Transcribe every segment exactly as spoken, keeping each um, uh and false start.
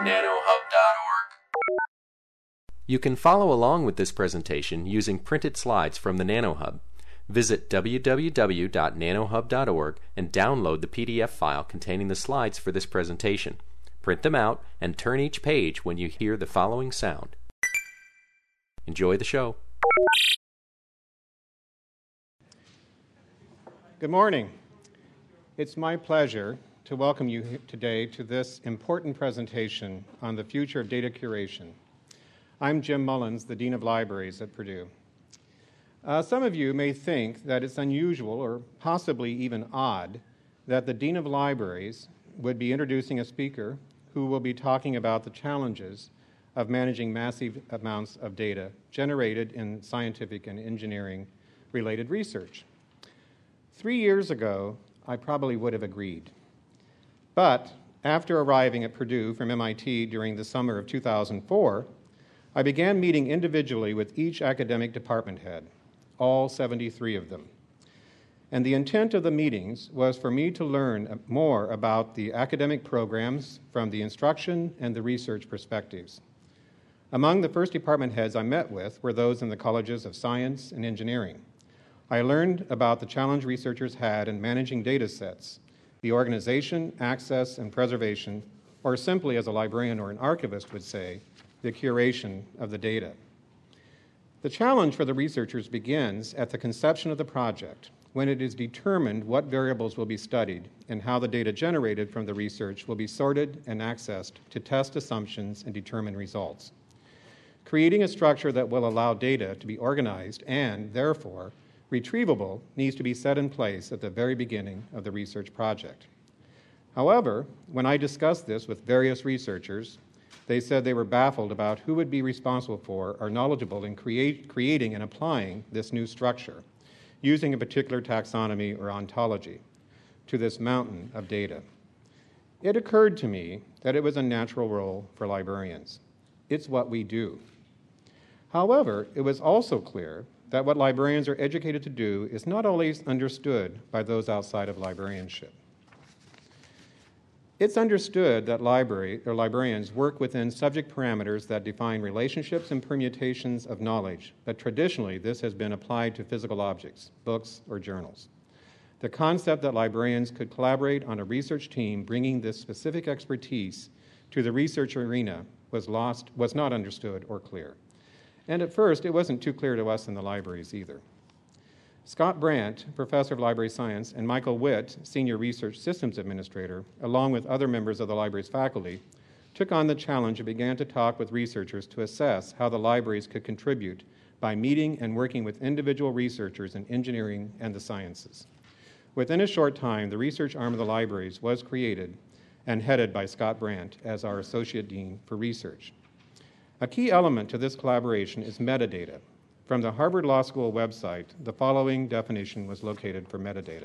nanohub dot org. You can follow along with this presentation using printed slides from the NanoHub. Visit w w w dot nanohub dot org and download the P D F file containing the slides for this presentation. Print them out and turn each page when you hear the following sound. Enjoy the show. Good morning. It's my pleasure to welcome you today to this important presentation on the future of data curation. I'm Jim Mullins, the Dean of Libraries at Purdue. Uh, some of you may think that it's unusual or possibly even odd that the Dean of Libraries would be introducing a speaker who will be talking about the challenges of managing massive amounts of data generated in scientific and engineering-related research. Three years ago, I probably would have agreed. But after arriving at Purdue from M I T during the summer of two thousand four, I began meeting individually with each academic department head, all seventy-three of them. And the intent of the meetings was for me to learn more about the academic programs from the instruction and the research perspectives. Among the first department heads I met with were those in the colleges of science and engineering. I learned about the challenge researchers had in managing data sets, the organization, access, and preservation, or simply as a librarian or an archivist would say, the curation of the data. The challenge for the researchers begins at the conception of the project, when it is determined what variables will be studied and how the data generated from the research will be sorted and accessed to test assumptions and determine results. Creating a structure that will allow data to be organized and, therefore, retrievable needs to be set in place at the very beginning of the research project. However, when I discussed this with various researchers, they said they were baffled about who would be responsible for or knowledgeable in create, creating and applying this new structure, using a particular taxonomy or ontology to this mountain of data. It occurred to me that it was a natural role for librarians. It's what we do. However, it was also clear that what librarians are educated to do is not always understood by those outside of librarianship. It's understood that library or librarians work within subject parameters that define relationships and permutations of knowledge, but traditionally this has been applied to physical objects, books, or journals. The concept that librarians could collaborate on a research team bringing this specific expertise to the research arena was lost, was not understood or clear. And at first, it wasn't too clear to us in the libraries either. Scott Brandt, professor of library science, and Michael Witt, senior research systems administrator, along with other members of the library's faculty, took on the challenge and began to talk with researchers to assess how the libraries could contribute by meeting and working with individual researchers in engineering and the sciences. Within a short time, the research arm of the libraries was created and headed by Scott Brandt as our associate dean for research. A key element to this collaboration is metadata. From the Harvard Law School website, the following definition was located for metadata.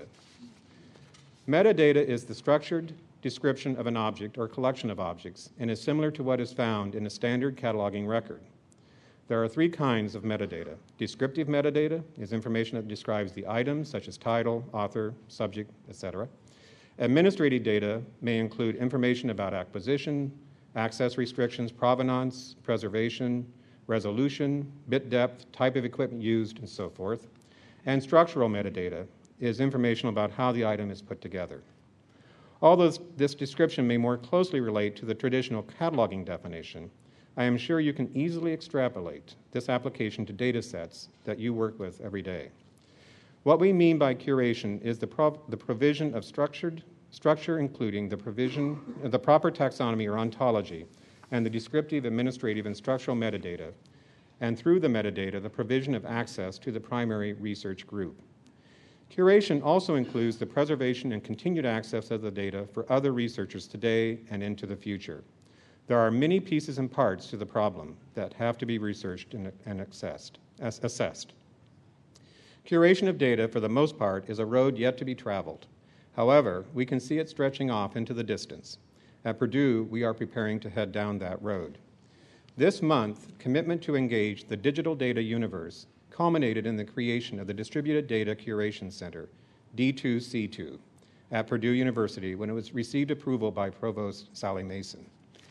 Metadata is the structured description of an object or collection of objects and is similar to what is found in a standard cataloging record. There are three kinds of metadata. Descriptive metadata is information that describes the items, such as title, author, subject, et cetera. Administrative data may include information about acquisition, access restrictions, provenance, preservation, resolution, bit depth, type of equipment used, and so forth. And structural metadata is information about how the item is put together. Although this description may more closely relate to the traditional cataloging definition, I am sure you can easily extrapolate this application to data sets that you work with every day. What we mean by curation is the, prov- the provision of structured structure including the provision, the proper taxonomy or ontology, and the descriptive, administrative, and structural metadata, and through the metadata, the provision of access to the primary research group. Curation also includes the preservation and continued access of the data for other researchers today and into the future. There are many pieces and parts to the problem that have to be researched and, and assessed, assessed. Curation of data, for the most part, is a road yet to be traveled. However, we can see it stretching off into the distance. At Purdue, we are preparing to head down that road. This month, commitment to engage the digital data universe culminated in the creation of the Distributed Data Curation Center, D two C two, at Purdue University when it was received approval by Provost Sally Mason.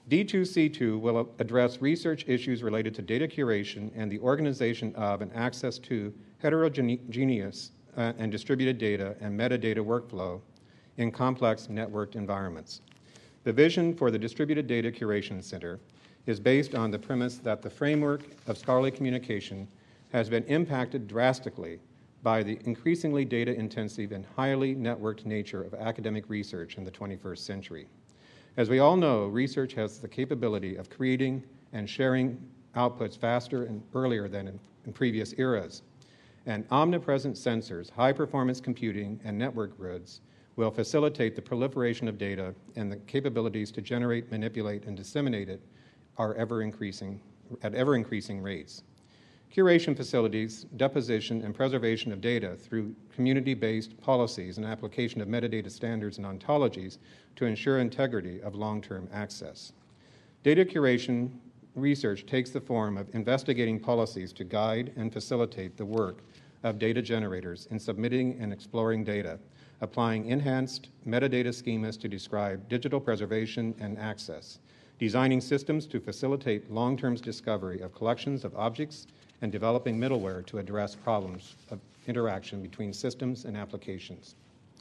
D two C two will address research issues related to data curation and the organization of and access to heterogeneous uh, and distributed data and metadata workflow in complex networked environments. The vision for the Distributed Data Curation Center is based on the premise that the framework of scholarly communication has been impacted drastically by the increasingly data-intensive and highly networked nature of academic research in the twenty-first century. As we all know, research has the capability of creating and sharing outputs faster and earlier than in, in previous eras. And omnipresent sensors, high-performance computing, and network grids will facilitate the proliferation of data, and the capabilities to generate, manipulate, and disseminate it are ever increasing at ever-increasing rates. Curation facilities, deposition, and preservation of data through community-based policies and application of metadata standards and ontologies to ensure integrity of long-term access. Data curation research takes the form of investigating policies to guide and facilitate the work of data generators in submitting and exploring data, applying enhanced metadata schemas to describe digital preservation and access, designing systems to facilitate long-term discovery of collections of objects, and developing middleware to address problems of interaction between systems and applications.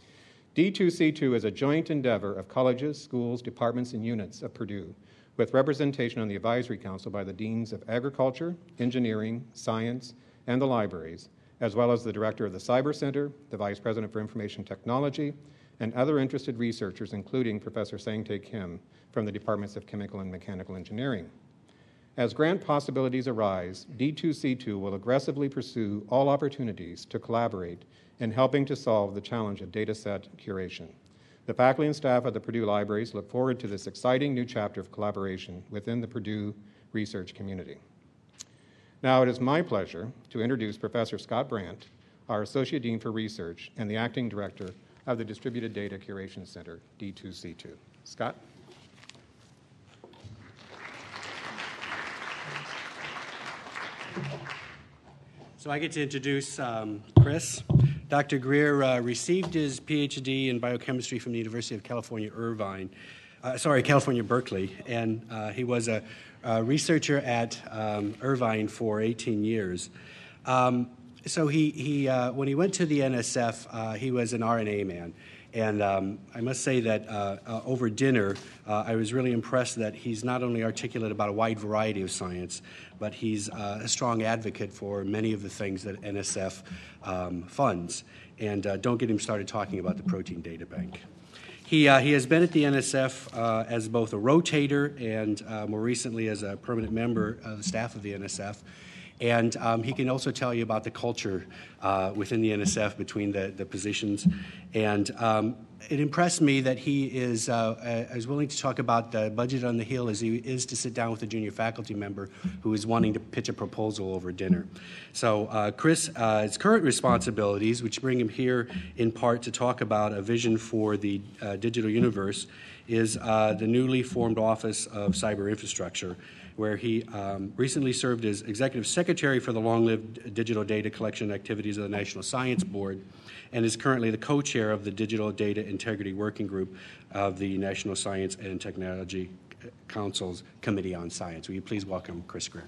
D two C two is a joint endeavor of colleges, schools, departments, and units of Purdue, with representation on the advisory council by the deans of agriculture, engineering, science, and the libraries, as well as the director of the Cyber Center, the vice president for information technology, and other interested researchers, including Professor Sang-Tae Kim from the departments of chemical and mechanical engineering. As grant possibilities arise, D two C two will aggressively pursue all opportunities to collaborate in helping to solve the challenge of dataset curation. The faculty and staff of the Purdue Libraries look forward to this exciting new chapter of collaboration within the Purdue research community. Now it is my pleasure to introduce Professor Scott Brandt, our Associate Dean for Research and the Acting Director of the Distributed Data Curation Center, D two C two. Scott? So I get to introduce um, Chris. Doctor Greer uh, received his P H D in biochemistry from the University of California, Irvine. Uh, sorry, California, Berkeley. And uh, he was a, a researcher at um, Irvine for eighteen years. Um, so he, he uh, when he went to the N S F, uh, he was an R N A man. And um, I must say that uh, uh, over dinner, uh, I was really impressed that he's not only articulate about a wide variety of science, but he's uh, a strong advocate for many of the things that N S F um, funds. And uh, don't get him started talking about the Protein Data Bank. He, uh, he has been at the N S F uh, as both a rotator and uh, more recently as a permanent member of the staff of the N S F. And um, he can also tell you about the culture uh, within the N S F between the, the positions. And um, it impressed me that he is uh, as willing to talk about the budget on the Hill as he is to sit down with a junior faculty member who is wanting to pitch a proposal over dinner. So uh, Chris, uh, his current responsibilities, which bring him here in part to talk about a vision for the uh, digital universe, is uh, the newly formed Office of Cyber Infrastructure, where he um, recently served as Executive Secretary for the long-lived digital data collection activities of the National Science Board, and is currently the co-chair of the Digital Data Integrity Working Group of the National Science and Technology Council's Committee on Science. Will you please welcome Chris Greer?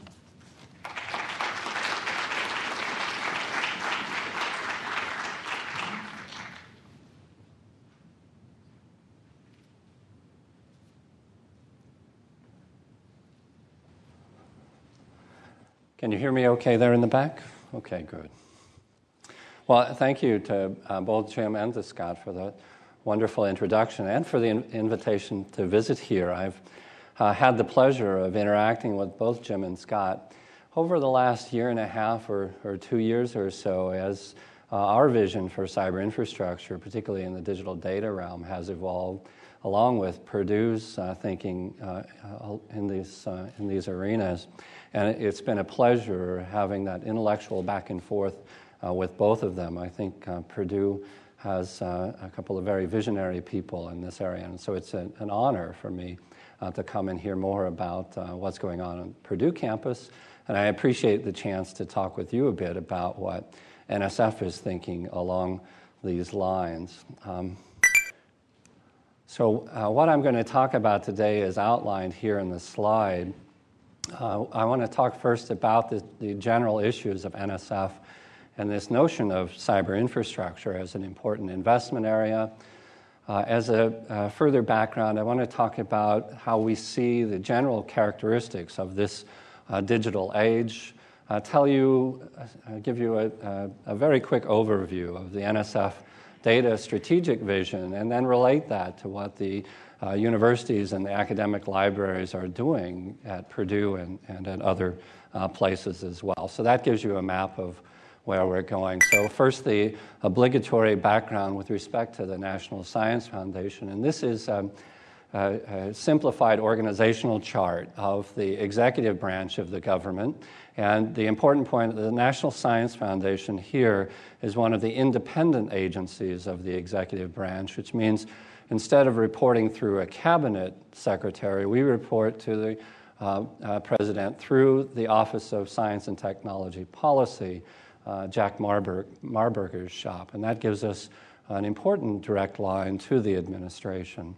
Can you hear me okay there in the back? Okay, good. Well, thank you to uh, both Jim and to Scott for the wonderful introduction and for the in- invitation to visit here. I've uh, had the pleasure of interacting with both Jim and Scott over the last year and a half or, or two years or so as uh, our vision for cyber infrastructure, particularly in the digital data realm, has evolved along with Purdue's uh, thinking uh, in these uh, in these arenas. And it's been a pleasure having that intellectual back and forth uh, with both of them. I think uh, Purdue has uh, a couple of very visionary people in this area, and so it's a, an honor for me uh, to come and hear more about uh, what's going on on Purdue campus. And I appreciate the chance to talk with you a bit about what N S F is thinking along these lines. Um, So uh, what I'm going to talk about today is outlined here in the slide. Uh, I want to talk first about the, the general issues of N S F and this notion of cyber infrastructure as an important investment area. Uh, as a uh, further background, I want to talk about how we see the general characteristics of this uh, digital age. Uh, tell you, uh, give you a, a, a very quick overview of the N S F data strategic vision, and then relate that to what the uh, universities and the academic libraries are doing at Purdue and, and at other uh, places as well. So that gives you a map of where we're going. So first, the obligatory background with respect to the National Science Foundation. And this is um, a, a simplified organizational chart of the executive branch of the government. And the important point, the National Science Foundation here is one of the independent agencies of the executive branch, which means instead of reporting through a cabinet secretary, we report to the uh, uh, president through the Office of Science and Technology Policy, Uh, Jack Marburg, Marburger's shop, and that gives us an important direct line to the administration.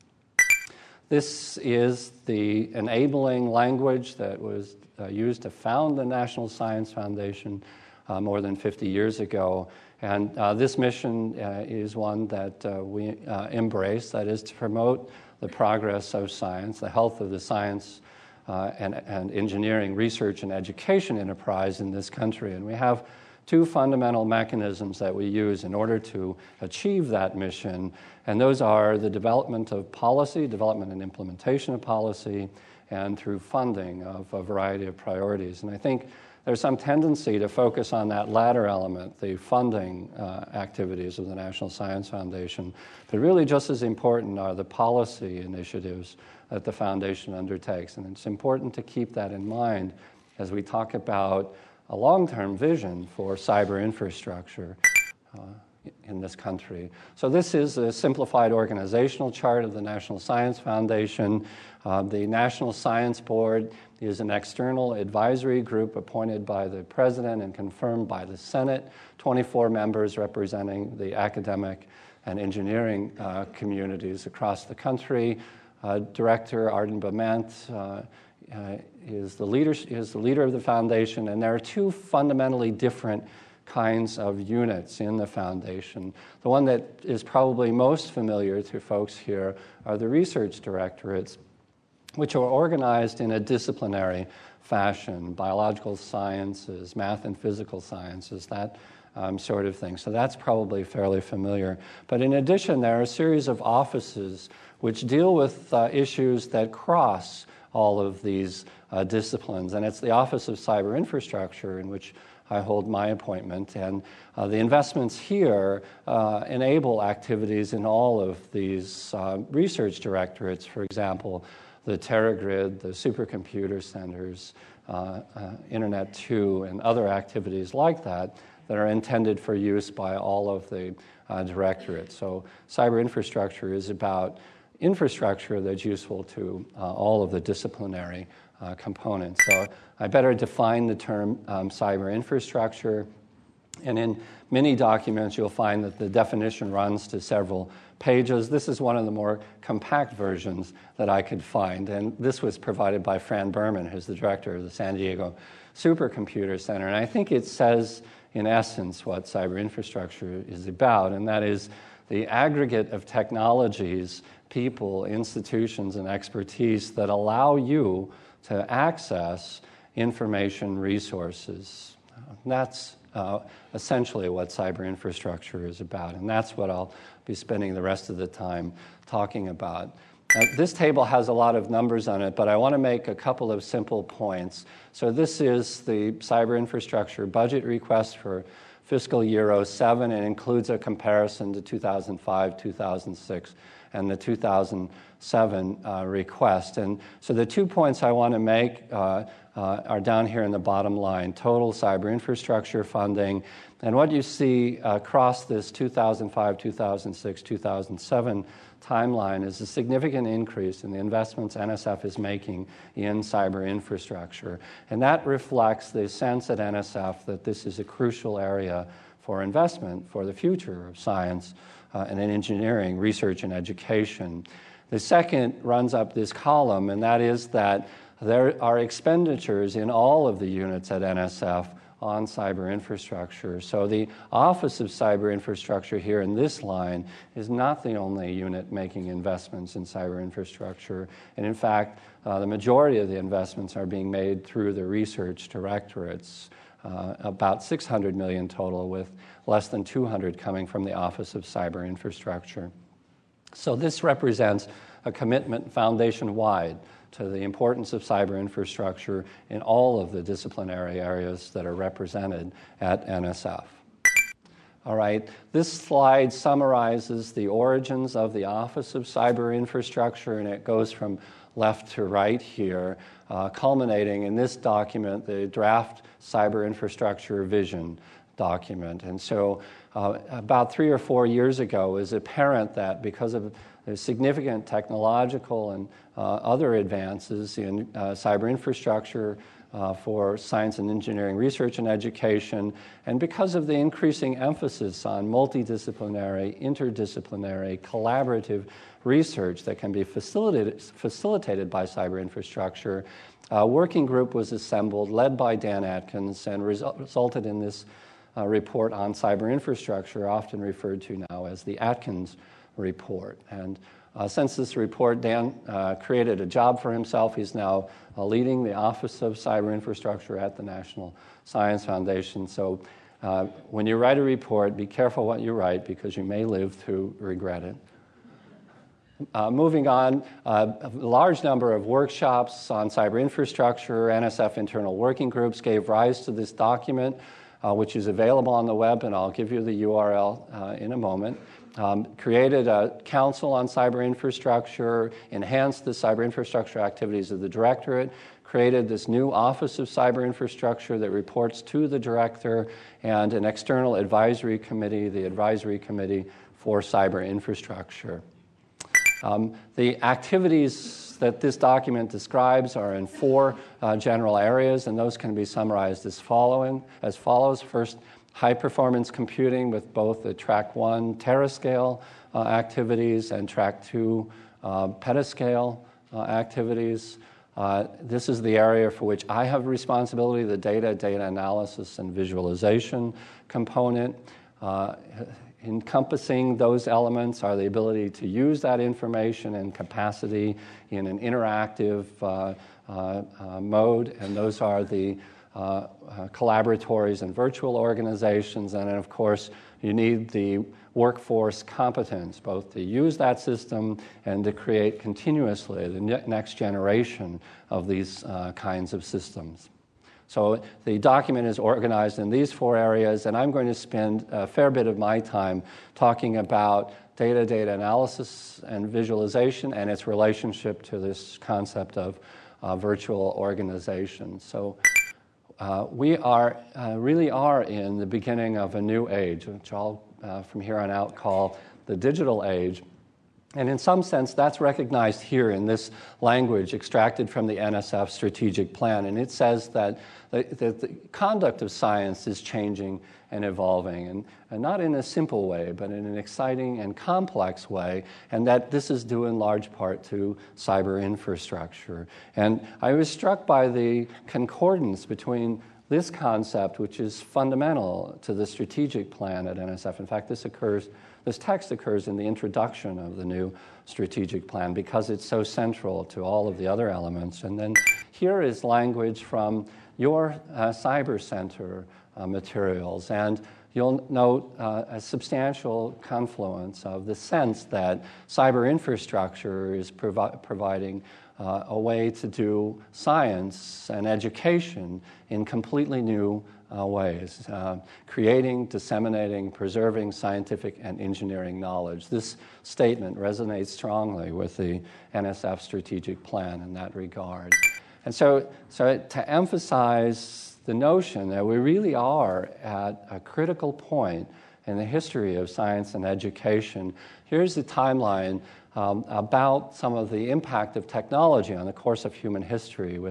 This is the enabling language that was uh, used to found the National Science Foundation uh, more than fifty years ago, and uh, this mission uh, is one that uh, we uh, embrace, that is to promote the progress of science, the health of the science Uh, and, and engineering, research, and education enterprise in this country. And we have two fundamental mechanisms that we use in order to achieve that mission, and those are the development of policy, development and implementation of policy, and through funding of a variety of priorities. And I think there's some tendency to focus on that latter element, the funding uh, activities of the National Science Foundation. But really just as important are the policy initiatives that the foundation undertakes. And it's important to keep that in mind as we talk about a long-term vision for cyber infrastructure uh, in this country. So this is a simplified organizational chart of the National Science Foundation. Uh, the National Science Board is an external advisory group appointed by the President and confirmed by the Senate, twenty-four members representing the academic and engineering uh, communities across the country. Uh, Director Arden Bement uh, uh, is, the leader, is the leader of the foundation, and there are two fundamentally different kinds of units in the foundation. The one that is probably most familiar to folks here are the research directorates, which are organized in a disciplinary fashion, biological sciences, math and physical sciences, that um, sort of thing. So that's probably fairly familiar. But in addition, there are a series of offices which deal with uh, issues that cross all of these uh, disciplines. And it's the Office of Cyber Infrastructure, in which I hold my appointment. And uh, the investments here uh, enable activities in all of these uh, research directorates. For example, the TerraGrid, the supercomputer centers, uh, uh, Internet two, and other activities like that that are intended for use by all of the uh, directorates. So cyber infrastructure is about infrastructure that's useful to uh, all of the disciplinary uh, components. So I better define the term um, cyber infrastructure. And in many documents, you'll find that the definition runs to several pages. This is one of the more compact versions that I could find. And this was provided by Fran Berman, who's the director of the San Diego Supercomputer Center. And I think it says, in essence, what cyber infrastructure is about, and that is the aggregate of technologies, people, institutions, and expertise that allow you to access information resources. That's uh, essentially what cyber infrastructure is about, and that's what I'll be spending the rest of the time talking about. Now, this table has a lot of numbers on it, but I want to make a couple of simple points. So this is the cyber infrastructure budget request for fiscal year oh seven, and includes a comparison to two thousand five, two thousand six, and the two thousand seven uh, request. And so the two points I want to make uh, uh, are down here in the bottom line: total cyber infrastructure funding. And what you see across this two thousand five, two thousand six, two thousand seven timeline is a significant increase in the investments N S F is making in cyber infrastructure. And that reflects the sense at N S F that this is a crucial area for investment for the future of science uh, and in engineering, research and education. The second runs up this column, and that is that there are expenditures in all of the units at N S F on cyber infrastructure. So the Office of Cyber Infrastructure here in this line is not the only unit making investments in cyber infrastructure. And in fact, uh, the majority of the investments are being made through the research directorates, uh, about six hundred million total, with less than two hundred coming from the Office of Cyber Infrastructure. So this represents a commitment foundation-wide to the importance of cyber infrastructure in all of the disciplinary areas that are represented at N S F. All right, this slide summarizes the origins of the Office of Cyber Infrastructure, and it goes from left to right here, uh, culminating in this document, the draft Cyber Infrastructure Vision document. And so uh, about three or four years ago, it was apparent that because of the significant technological and uh, other advances in uh, cyber infrastructure uh, for science and engineering research and education, and because of the increasing emphasis on multidisciplinary, interdisciplinary, collaborative research that can be facilitated, facilitated by cyber infrastructure, a working group was assembled, led by Dan Atkins, and resu- resulted in this uh, report on cyber infrastructure, often referred to now as the Atkins report. And uh, since this report, Dan uh, created a job for himself. He's now uh, leading the Office of Cyber Infrastructure at the National Science Foundation. So uh, when you write a report, be careful what you write, because you may live to regret it. Uh, moving on, uh, a large number of workshops on cyber infrastructure, N S F internal working groups gave rise to this document, uh, which is available on the web, and I'll give you the U R L uh, in a moment. Um, created a council on cyber infrastructure, enhanced the cyber infrastructure activities of the directorate, created this new Office of Cyber Infrastructure that reports to the director, and an external advisory committee, the Advisory Committee for Cyber Infrastructure. Um, the activities that this document describes are in four uh, general areas, and those can be summarized as following, as follows. First, high-performance computing with both the Track one terascale uh, activities and Track two uh, petascale uh, activities. Uh, this is the area for which I have responsibility, the data, data analysis, and visualization component. Uh, encompassing those elements are the ability to use that information and capacity in an interactive uh, uh, uh, mode, and those are the Uh, uh, collaboratories and virtual organizations. And then, of course, you need the workforce competence, both to use that system and to create continuously the ne- next generation of these uh, kinds of systems. So the document is organized in these four areas, and I'm going to spend a fair bit of my time talking about data, data analysis, and visualization, and its relationship to this concept of uh, virtual organization. So Uh, we are uh, really are in the beginning of a new age, which I'll uh, from here on out call the digital age. And in some sense, that's recognized here in this language extracted from the N S F strategic plan. And it says that the, that the conduct of science is changing and evolving, and, and not in a simple way, but in an exciting and complex way, and that this is due in large part to cyber infrastructure. And I was struck by the concordance between this concept, which is fundamental to the strategic plan at N S F. In fact, this occurs, this text occurs in the introduction of the new strategic plan because it's so central to all of the other elements. And then here is language from your uh, Cyber Center uh, materials, and you'll note uh, a substantial confluence of the sense that cyber infrastructure is provi- providing uh, a way to do science and education in completely new uh, ways, uh, creating, disseminating, preserving scientific and engineering knowledge. This statement resonates strongly with the N S F strategic plan in that regard. And so, so to emphasize the notion that we really are at a critical point in the history of science and education, here's the timeline um, about some of the impact of technology on the course of human history, with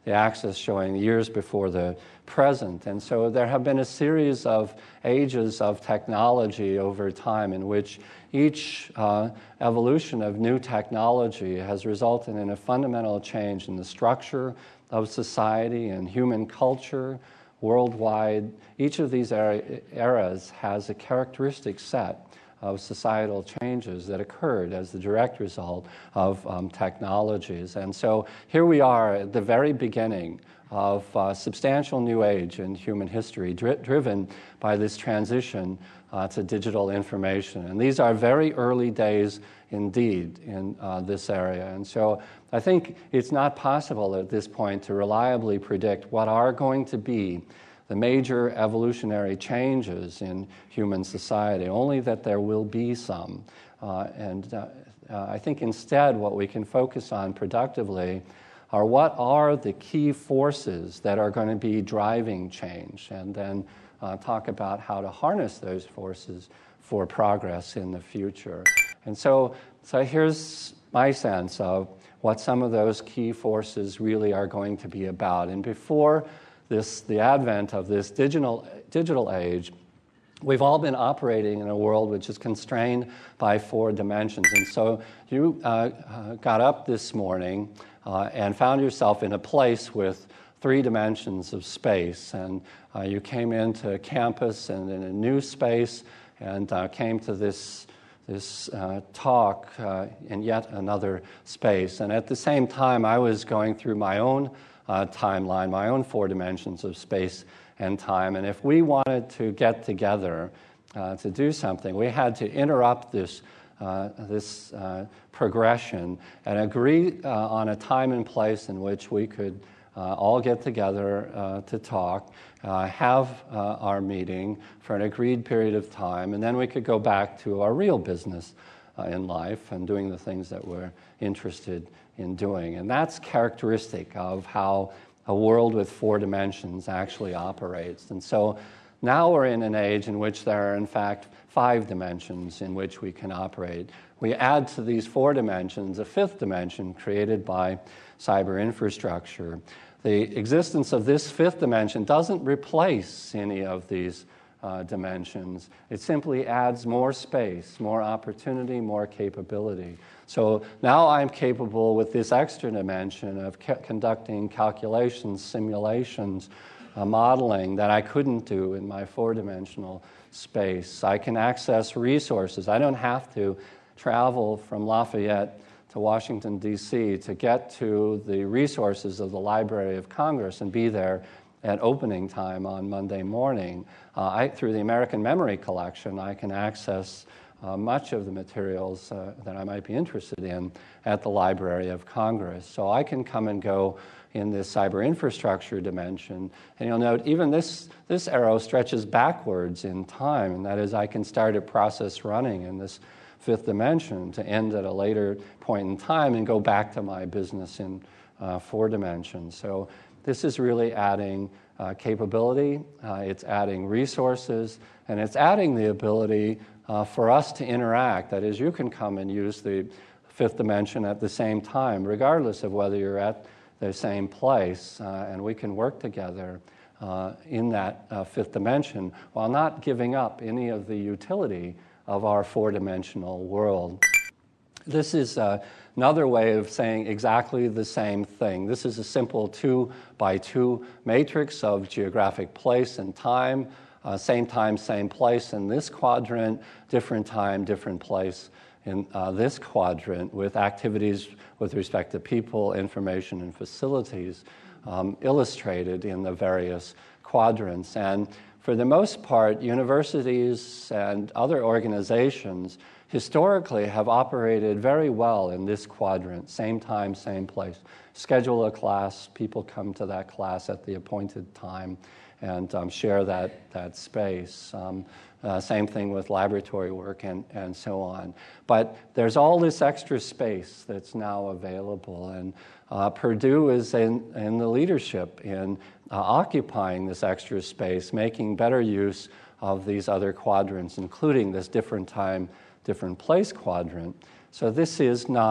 the axis showing years before the present. And so there have been a series of ages of technology over time in which each uh, evolution of new technology has resulted in a fundamental change in the structure of society and human culture worldwide. Each of these era- eras has a characteristic set of societal changes that occurred as the direct result of um, technologies. And so here we are at the very beginning of uh, substantial new age in human history, dri- driven by this transition uh, to digital information. And these are very early days indeed in uh, this area. And so I think it's not possible at this point to reliably predict what are going to be the major evolutionary changes in human society, only that there will be some. Uh, and uh, uh, I think instead what we can focus on productively are what are the key forces that are going to be driving change, and then uh, talk about how to harness those forces for progress in the future. And so, so here's my sense of what some of those key forces really are going to be about. And before This, the advent of this digital, digital age, we've all been operating in a world which is constrained by four dimensions. And so you uh, uh, got up this morning uh, and found yourself in a place with three dimensions of space. And uh, you came into campus and in a new space and uh, came to this this uh, talk uh, in yet another space. And at the same time, I was going through my own Uh, timeline, my own four dimensions of space and time. And if we wanted to get together uh, to do something, we had to interrupt this, uh, this uh, progression and agree uh, on a time and place in which we could uh, all get together uh, to talk, uh, have uh, our meeting for an agreed period of time, and then we could go back to our real business uh, in life and doing the things that we're interested in doing. And that's characteristic of how a world with four dimensions actually operates. And so now we're in an age in which there are, in fact, five dimensions in which we can operate. We add to these four dimensions a fifth dimension created by cyber infrastructure. The existence of this fifth dimension doesn't replace any of these uh, dimensions. It simply adds more space, more opportunity, more capability. So now I'm capable with this extra dimension of ca- conducting calculations, simulations, uh, modeling that I couldn't do in my four-dimensional space. I can access resources. I don't have to travel from Lafayette to Washington, D C to get to the resources of the Library of Congress and be there at opening time on Monday morning. Uh, I, through the American Memory Collection, I can access uh, much of the materials uh, that I might be interested in at the Library of Congress. So I can come and go in this cyber infrastructure dimension. And you'll note even this, this arrow stretches backwards in time, and that is I can start a process running in this fifth dimension to end at a later point in time and go back to my business in uh, four dimensions. So this is really adding uh, capability, uh, it's adding resources, and it's adding the ability uh, for us to interact. That is, you can come and use the fifth dimension at the same time, regardless of whether you're at the same place, uh, and we can work together uh, in that uh, fifth dimension while not giving up any of the utility of our four-dimensional world. This is uh, another way of saying exactly the same thing. This is a simple two by two matrix of geographic place and time, uh, same time, same place in this quadrant, different time, different place in uh, this quadrant, with activities with respect to people, information, and facilities um, illustrated in the various quadrants. And for the most part, universities and other organizations historically have operated very well in this quadrant, same time, same place. Schedule a class, people come to that class at the appointed time and um, share that, that space. Um, uh, same thing with laboratory work and, and so on. But there's all this extra space that's now available, and uh, Purdue is in, in the leadership in uh, occupying this extra space, making better use of these other quadrants, including this different time, different place quadrant. So this is not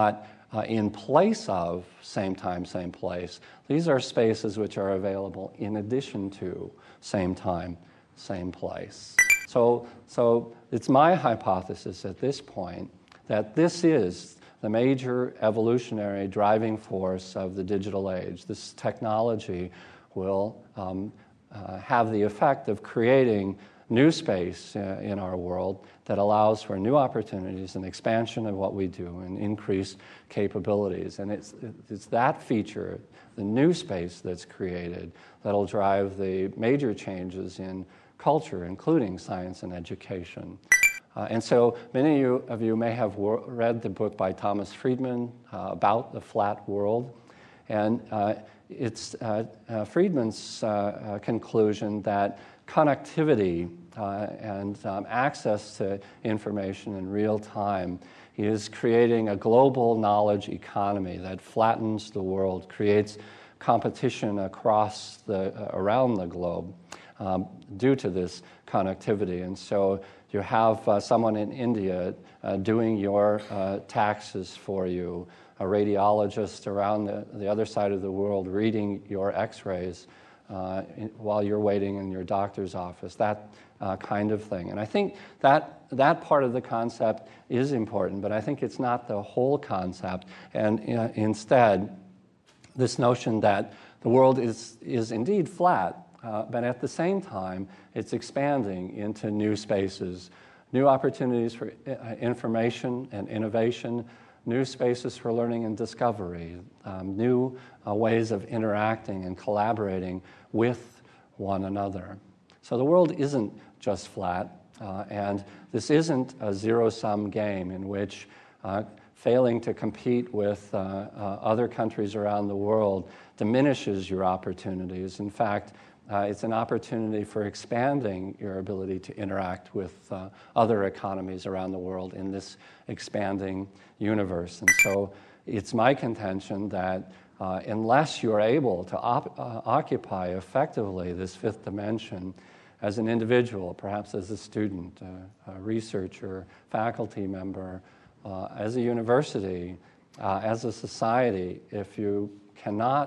uh, in place of same time, same place. These are spaces which are available in addition to same time, same place. So, so it's my hypothesis at this point that this is the major evolutionary driving force of the digital age. This technology will um, uh, have the effect of creating new space uh, in our world that allows for new opportunities and expansion of what we do and increased capabilities. And it's, it's that feature, the new space that's created, that'll drive the major changes in culture, including science and education. Uh, and so many of you, of you may have wor- read the book by Thomas Friedman uh, about the flat world. And uh, it's uh, uh, Friedman's uh, uh, conclusion that connectivity uh, and um, access to information in real time is creating a global knowledge economy that flattens the world, creates competition across the, uh, around the globe um, due to this connectivity. And so you have uh, someone in India uh, doing your uh, taxes for you, a radiologist around the, the other side of the world reading your x-rays uh, in, while you're waiting in your doctor's office, that uh, kind of thing. And I think that that part of the concept is important, but I think it's not the whole concept. And uh, instead, this notion that the world is, is indeed flat, Uh, but at the same time, it's expanding into new spaces, new opportunities for uh, information and innovation, new spaces for learning and discovery, um, new uh, ways of interacting and collaborating with one another. So the world isn't just flat, uh, and this isn't a zero-sum game in which uh, failing to compete with uh, uh, other countries around the world diminishes your opportunities. In fact, Uh, it's an opportunity for expanding your ability to interact with uh, other economies around the world in this expanding universe. And so it's my contention that uh, unless you're able to op- uh, occupy effectively this fifth dimension as an individual, perhaps as a student, uh, a researcher, faculty member, uh, as a university, uh, as a society, if you cannot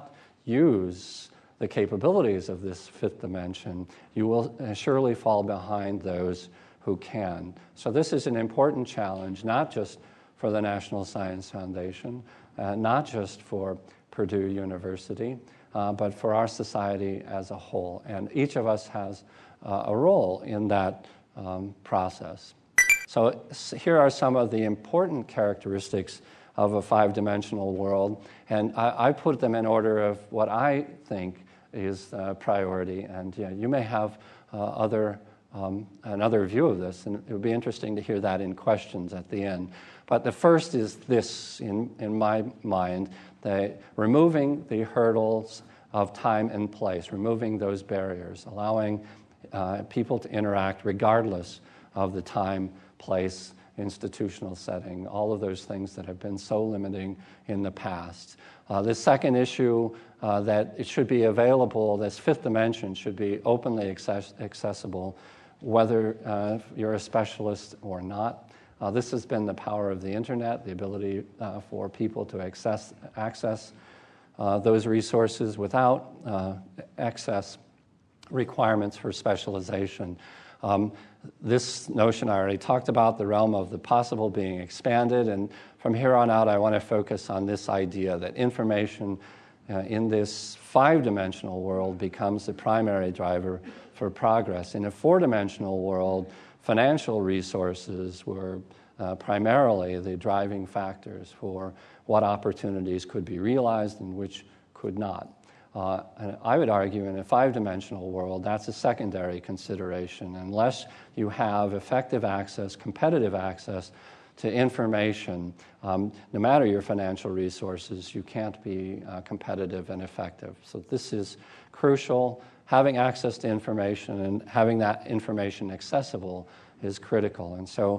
use the capabilities of this fifth dimension, you will surely fall behind those who can. So this is an important challenge, not just for the National Science Foundation, uh, not just for Purdue University, uh, but for our society as a whole. And each of us has uh, a role in that um, process. So here are some of the important characteristics of a five-dimensional world, and I, I put them in order of what I think is uh, priority, and yeah, you may have uh, other um, another view of this, and it would be interesting to hear that in questions at the end. But the first is this, in, in my mind, the removing the hurdles of time and place, removing those barriers, allowing uh, people to interact regardless of the time, place, institutional setting, all of those things that have been so limiting in the past. Uh, the second issue, uh, that it should be available, this fifth dimension should be openly access- accessible, whether uh, you're a specialist or not. Uh, this has been the power of the internet, the ability uh, for people to access, access uh, those resources without uh, excess requirements for specialization. Um, this notion I already talked about, the realm of the possible being expanded, and from here on out I want to focus on this idea that information uh, in this five-dimensional world becomes the primary driver for progress. In a four-dimensional world, financial resources were uh, primarily the driving factors for what opportunities could be realized and which could not. Uh, and I would argue in a five-dimensional world, that's a secondary consideration. Unless you have effective access, competitive access to information, um, no matter your financial resources, you can't be uh, competitive and effective. So this is crucial. Having access to information and having that information accessible is critical. And so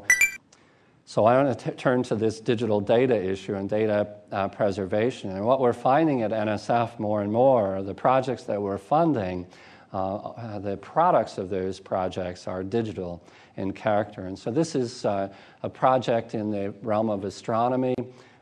So I want to t- turn to this digital data issue and data uh, preservation. And what we're finding at N S F more and more, the projects that we're funding, uh, the products of those projects are digital in character. And so this is uh, a project in the realm of astronomy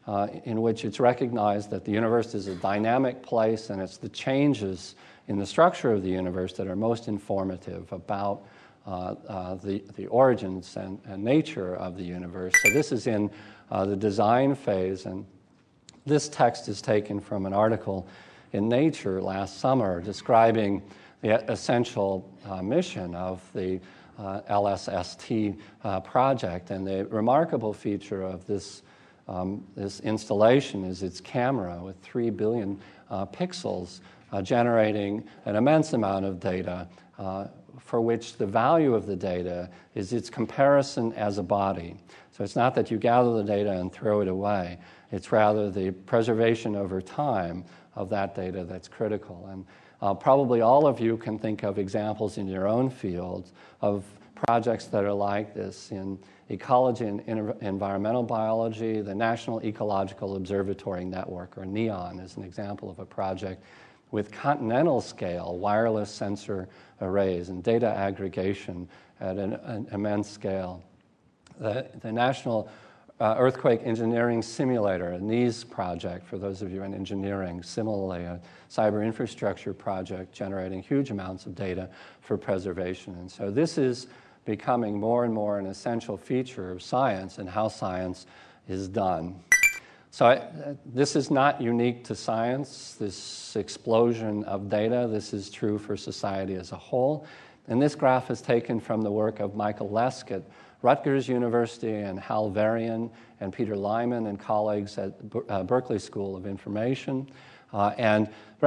uh, in which it's recognized that the universe is a dynamic place, and it's the changes in the structure of the universe that are most informative about uh, uh, the, the origins and, and nature of the universe. So this is in uh, the design phase, and this text is taken from an article in Nature last summer describing the essential uh, mission of the uh, L S S T uh, project. And the remarkable feature of this, um, this installation is its camera with three billion uh, pixels uh, generating an immense amount of data uh, for which the value of the data is its comparison as a body. So it's not that you gather the data and throw it away. It's rather the preservation over time of that data that's critical. And uh, probably all of you can think of examples in your own fields of projects that are like this in ecology and environmental biology. The National Ecological Observatory Network, or NEON, is an example of a project with continental scale wireless sensor arrays and data aggregation at an, an immense scale. The, the National uh, Earthquake Engineering Simulator, a NEES project, for those of you in engineering, similarly a cyber infrastructure project generating huge amounts of data for preservation. And so this is becoming more and more an essential feature of science and how science is done. So I, this is not unique to science, this explosion of data. This is true for society as a whole. And this graph is taken from the work of Michael Lesk at Rutgers University and Hal Varian and Peter Lyman and colleagues at uh, Berkeley School of Information, uh, and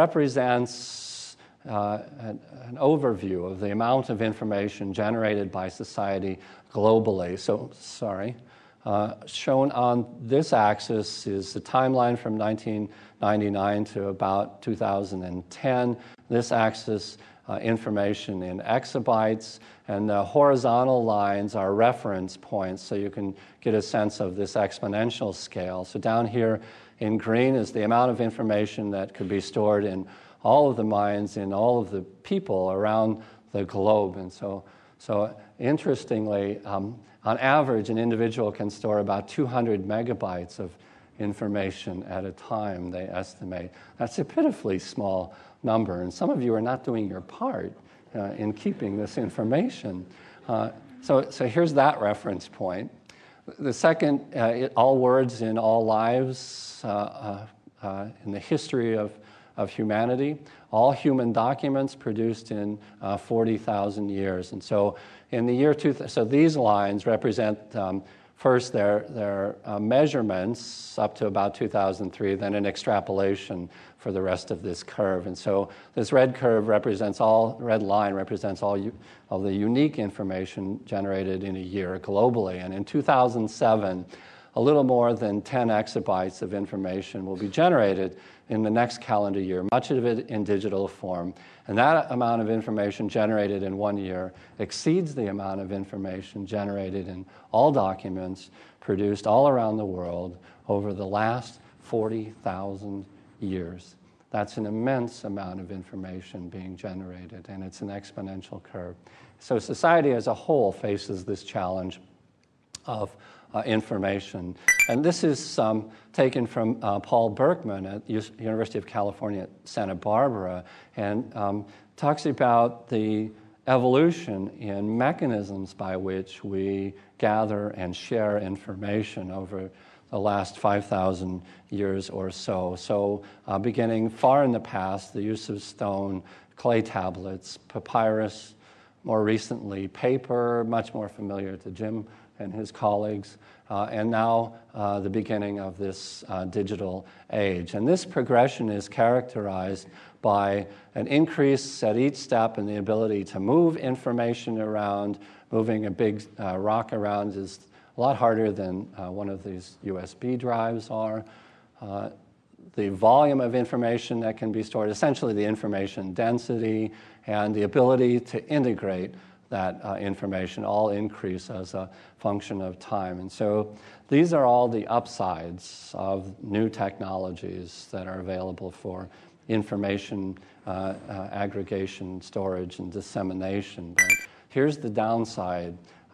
represents uh, an, an overview of the amount of information generated by society globally. So, sorry. Uh, shown on this axis is the timeline from nineteen ninety-nine to about two thousand ten. This axis, uh, information in exabytes, and the horizontal lines are reference points, so you can get a sense of this exponential scale. So down here in green is the amount of information that could be stored in all of the minds, in all of the people around the globe. And so, so interestingly, um, on average, an individual can store about two hundred megabytes of information at a time, they estimate. That's a pitifully small number, and some of you are not doing your part uh, in keeping this information. Uh, so, so here's that reference point. The second, uh, it, all words in all lives uh, uh, uh, in the history of, of humanity, all human documents produced in uh, forty thousand years. And so in the year two thousand, so these lines represent um, first their, their uh, measurements up to about two thousand three, then an extrapolation for the rest of this curve. And so this red curve represents all, red line represents all u- of the unique information generated in a year globally. And in two thousand seven, a little more than ten exabytes of information will be generated in the next calendar year, much of it in digital form. And that amount of information generated in one year exceeds the amount of information generated in all documents produced all around the world over the last forty thousand years. That's an immense amount of information being generated, and it's an exponential curve. So society as a whole faces this challenge of Uh, information. And this is um, taken from uh, Paul Berkman at U- University of California at Santa Barbara, and um, talks about the evolution in mechanisms by which we gather and share information over the last five thousand years or so. So uh, beginning far in the past, the use of stone, clay tablets, papyrus, more recently paper, much more familiar to Jim and his colleagues, uh, and now uh, the beginning of this uh, digital age. And this progression is characterized by an increase at each step in the ability to move information around. Moving a big uh, rock around is a lot harder than uh, one of these U S B drives are. Uh, the volume of information that can be stored, essentially the information density, and the ability to integrate that uh, information all increase as a function of time. And so these are all the upsides of new technologies that are available for information uh, uh, aggregation, storage, and dissemination. But here's the downside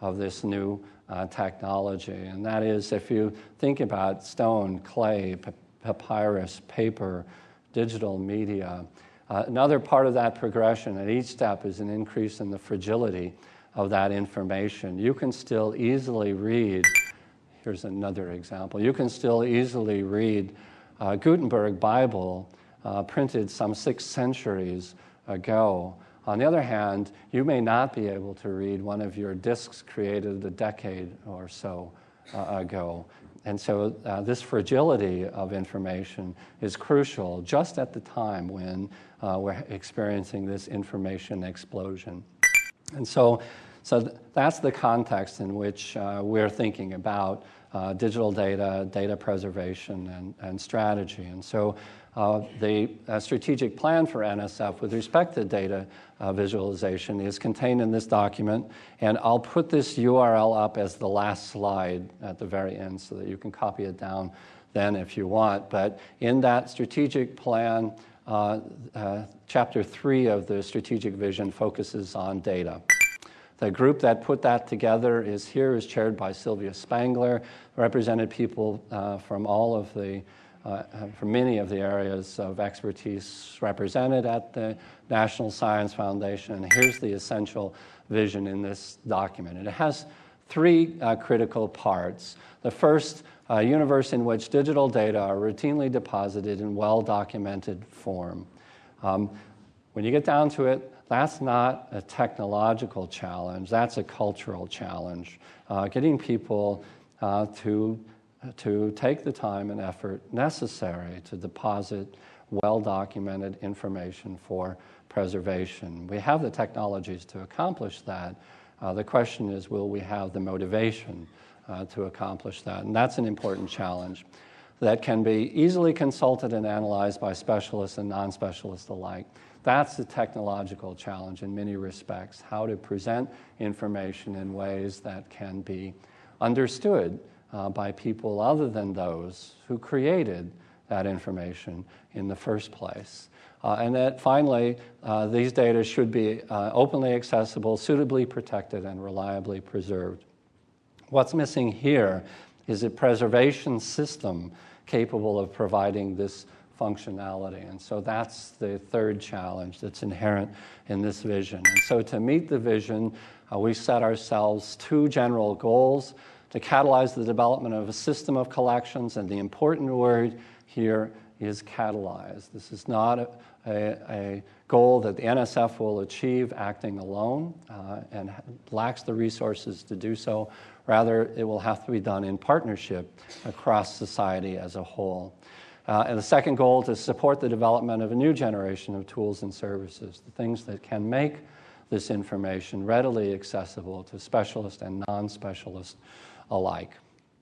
of this new uh, technology. And that is, if you think about stone, clay, p- papyrus, paper, digital media, uh, another part of that progression at each step is an increase in the fragility of that information. You can still easily read, here's another example, you can still easily read uh, Gutenberg Bible uh, printed some six centuries ago. On the other hand, you may not be able to read one of your discs created a decade or so uh, ago. And so uh, this fragility of information is crucial just at the time when uh, we're experiencing this information explosion. And so, so th- that's the context in which uh, we're thinking about uh, digital data, data preservation, and, and strategy. And so uh, the uh, strategic plan for N S F with respect to data uh, visualization is contained in this document, and I'll put this U R L up as the last slide at the very end so that you can copy it down then if you want. But in that strategic plan, uh, uh, chapter three of the strategic vision focuses on data. The group that put that together is here, is chaired by Sylvia Spangler, represented people uh, from all of the, uh, from many of the areas of expertise represented at the National Science Foundation. And here's the essential vision in this document. And it has three uh, critical parts. The first, a universe in which digital data are routinely deposited in well-documented form. Um, when you get down to it, that's not a technological challenge, that's a cultural challenge. Uh, getting people uh, to, to take the time and effort necessary to deposit well-documented information for preservation. We have the technologies to accomplish that. Uh, the question is, will we have the motivation uh, to accomplish that? And that's an important challenge that can be easily consulted and analyzed by specialists and non-specialists alike. That's the technological challenge in many respects, how to present information in ways that can be understood uh, by people other than those who created that information in the first place. Uh, and that finally, uh, these data should be uh, openly accessible, suitably protected, and reliably preserved. What's missing here is a preservation system capable of providing this functionality. And so that's the third challenge that's inherent in this vision. And so to meet the vision, uh, we set ourselves two general goals: to catalyze the development of a system of collections, and the important word here is catalyze. This is not a, a, a goal that the N S F will achieve acting alone uh, and lacks the resources to do so. Rather, it will have to be done in partnership across society as a whole. Uh, and the second goal is to support the development of a new generation of tools and services, the things that can make this information readily accessible to specialists and non-specialists alike.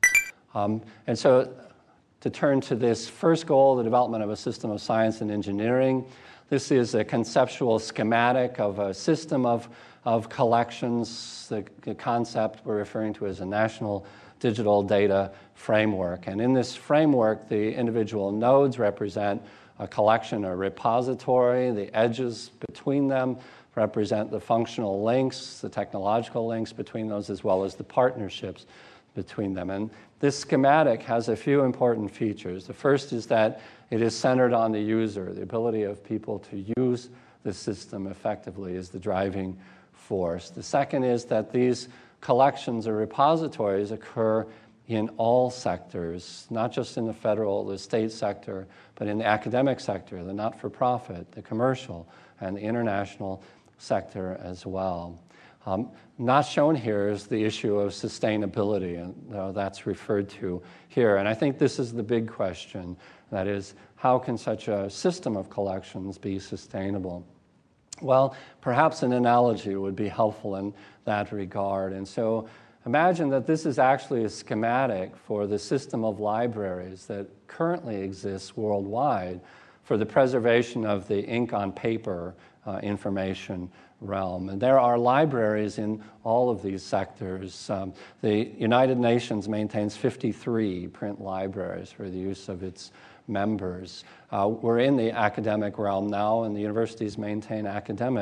Um, and so to turn to this first goal, the development of a system of science and engineering, this is a conceptual schematic of a system of, of collections, the, the concept we're referring to as a national digital data framework. And in this framework, the individual nodes represent a collection or repository. The edges between them represent the functional links, the technological links between those, as well as the partnerships between them. And this schematic has a few important features. The first is that it is centered on the user. The ability of people to use the system effectively is the driving force. The second is that these collections or repositories occur in all sectors, not just in the federal, the state sector, but in the academic sector, the not-for-profit, the commercial, and the international sector as well. Um, not shown here is the issue of sustainability, and uh, that's referred to here. And I think this is the big question, that is, how can such a system of collections be sustainable? Well, perhaps an analogy would be helpful in that regard. And so imagine that this is actually a schematic for the system of libraries that currently exists worldwide for the preservation of the ink on paper uh, information realm. And there are libraries in all of these sectors. Um, the United Nations maintains fifty-three print libraries for the use of its members. Uh, we're in the academic realm now, and the universities maintain academic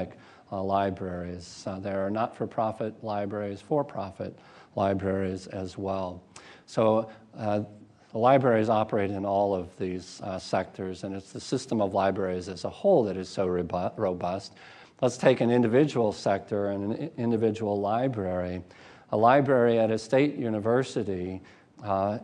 uh, libraries. Uh, there are not-for-profit libraries, for-profit libraries as well. So uh, the libraries operate in all of these uh, sectors, and it's the system of libraries as a whole that is so robu- robust. Let's take an individual sector and an individual library. A library at a state university uh,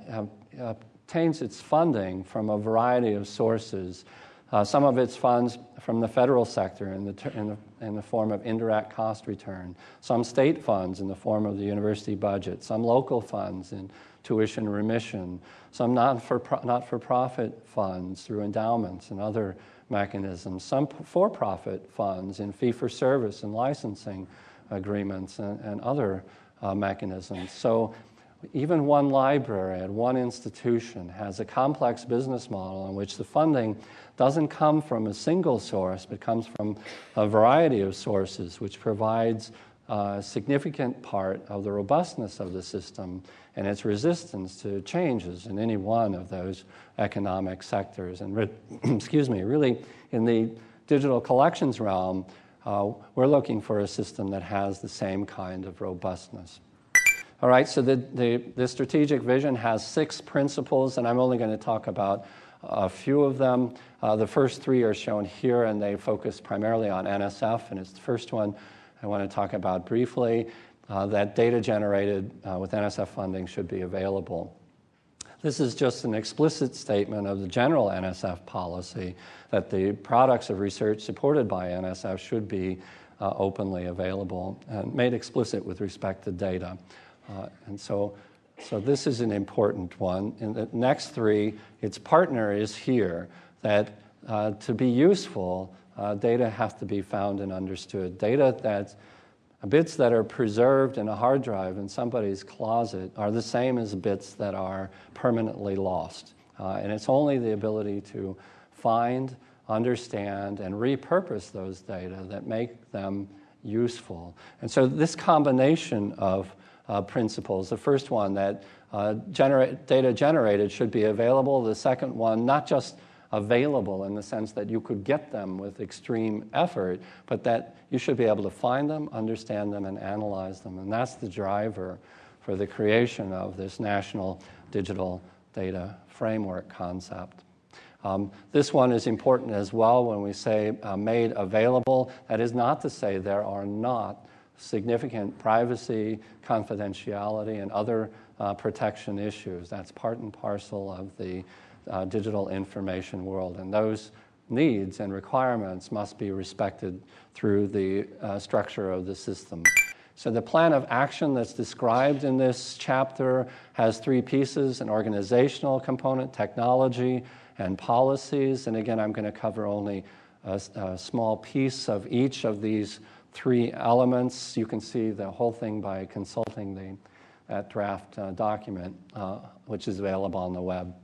obtains its funding from a variety of sources. Uh, some of its funds from the federal sector in the, ter- in, the, in the form of indirect cost return, some state funds in the form of the university budget, some local funds in tuition remission, some non-for- not-for-profit funds through endowments and other mechanisms, some for-profit funds in fee-for-service and licensing agreements and, and other uh, mechanisms. So even one library at one institution has a complex business model in which the funding doesn't come from a single source, but comes from a variety of sources, which provides a significant part of the robustness of the system and its resistance to changes in any one of those economic sectors. And, re- excuse me, really, in the digital collections realm, uh, we're looking for a system that has the same kind of robustness. All right, so the, the, the strategic vision has six principles, and I'm only going to talk about a few of them. Uh, the first three are shown here, and they focus primarily on N S F, and it's the first one I want to talk about briefly, uh, that data generated uh, with N S F funding should be available. This is just an explicit statement of the general N S F policy that the products of research supported by N S F should be uh, openly available and made explicit with respect to data. Uh, and so, so this is an important one. In the next three, its partner is here, that uh, to be useful, uh, data have to be found and understood. Data that, bits that are preserved in a hard drive in somebody's closet are the same as bits that are permanently lost. Uh, and it's only the ability to find, understand, and repurpose those data that make them useful. And so this combination of Uh, principles. The first one, that uh, generate, data generated should be available. The second one, not just available in the sense that you could get them with extreme effort, but that you should be able to find them, understand them, and analyze them. And that's the driver for the creation of this National Digital Data Framework concept. Um, this one is important as well when we say uh, made available. That is not to say there are not significant privacy, confidentiality, and other uh, protection issues. That's part and parcel of the uh, digital information world. And those needs and requirements must be respected through the uh, structure of the system. So the plan of action that's described in this chapter has three pieces: an organizational component, technology, and policies. And again, I'm going to cover only a, a small piece of each of these three elements. You can see the whole thing by consulting the, that draft uh, document, uh, which is available on the web.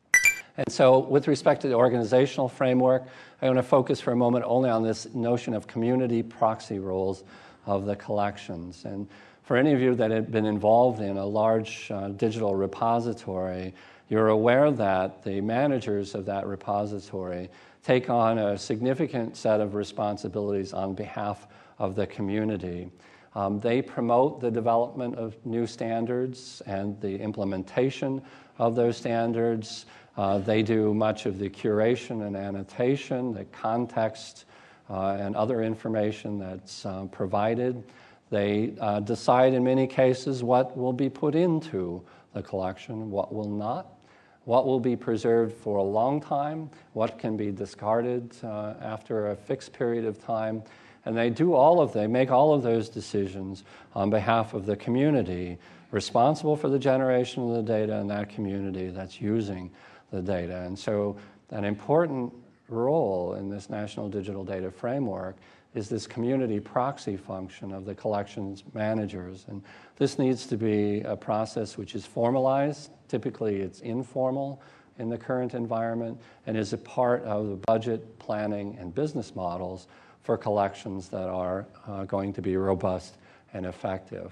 And so with respect to the organizational framework, I want to focus for a moment only on this notion of community proxy roles of the collections. And for any of you that have been involved in a large uh, digital repository, you're aware that the managers of that repository take on a significant set of responsibilities on behalf of the community. Um, they promote the development of new standards and the implementation of those standards. Uh, they do much of the curation and annotation, the context, uh, and other information that's uh, provided. They uh, decide in many cases what will be put into the collection, what will not, what will be preserved for a long time, what can be discarded uh, after a fixed period of time. And they do all of, they make all of those decisions on behalf of the community responsible for the generation of the data and that community that's using the data. And so an important role in this National Digital Data Framework is this community proxy function of the collections managers. And this needs to be a process which is formalized. Typically it's informal in the current environment and is a part of the budget, planning, and business models for collections that are uh, going to be robust and effective.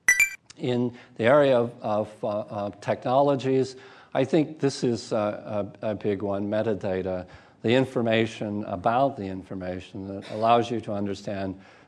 In the area of, of uh, uh, technologies, I think this is uh, a, a big one, metadata, the information about the information that allows you to understand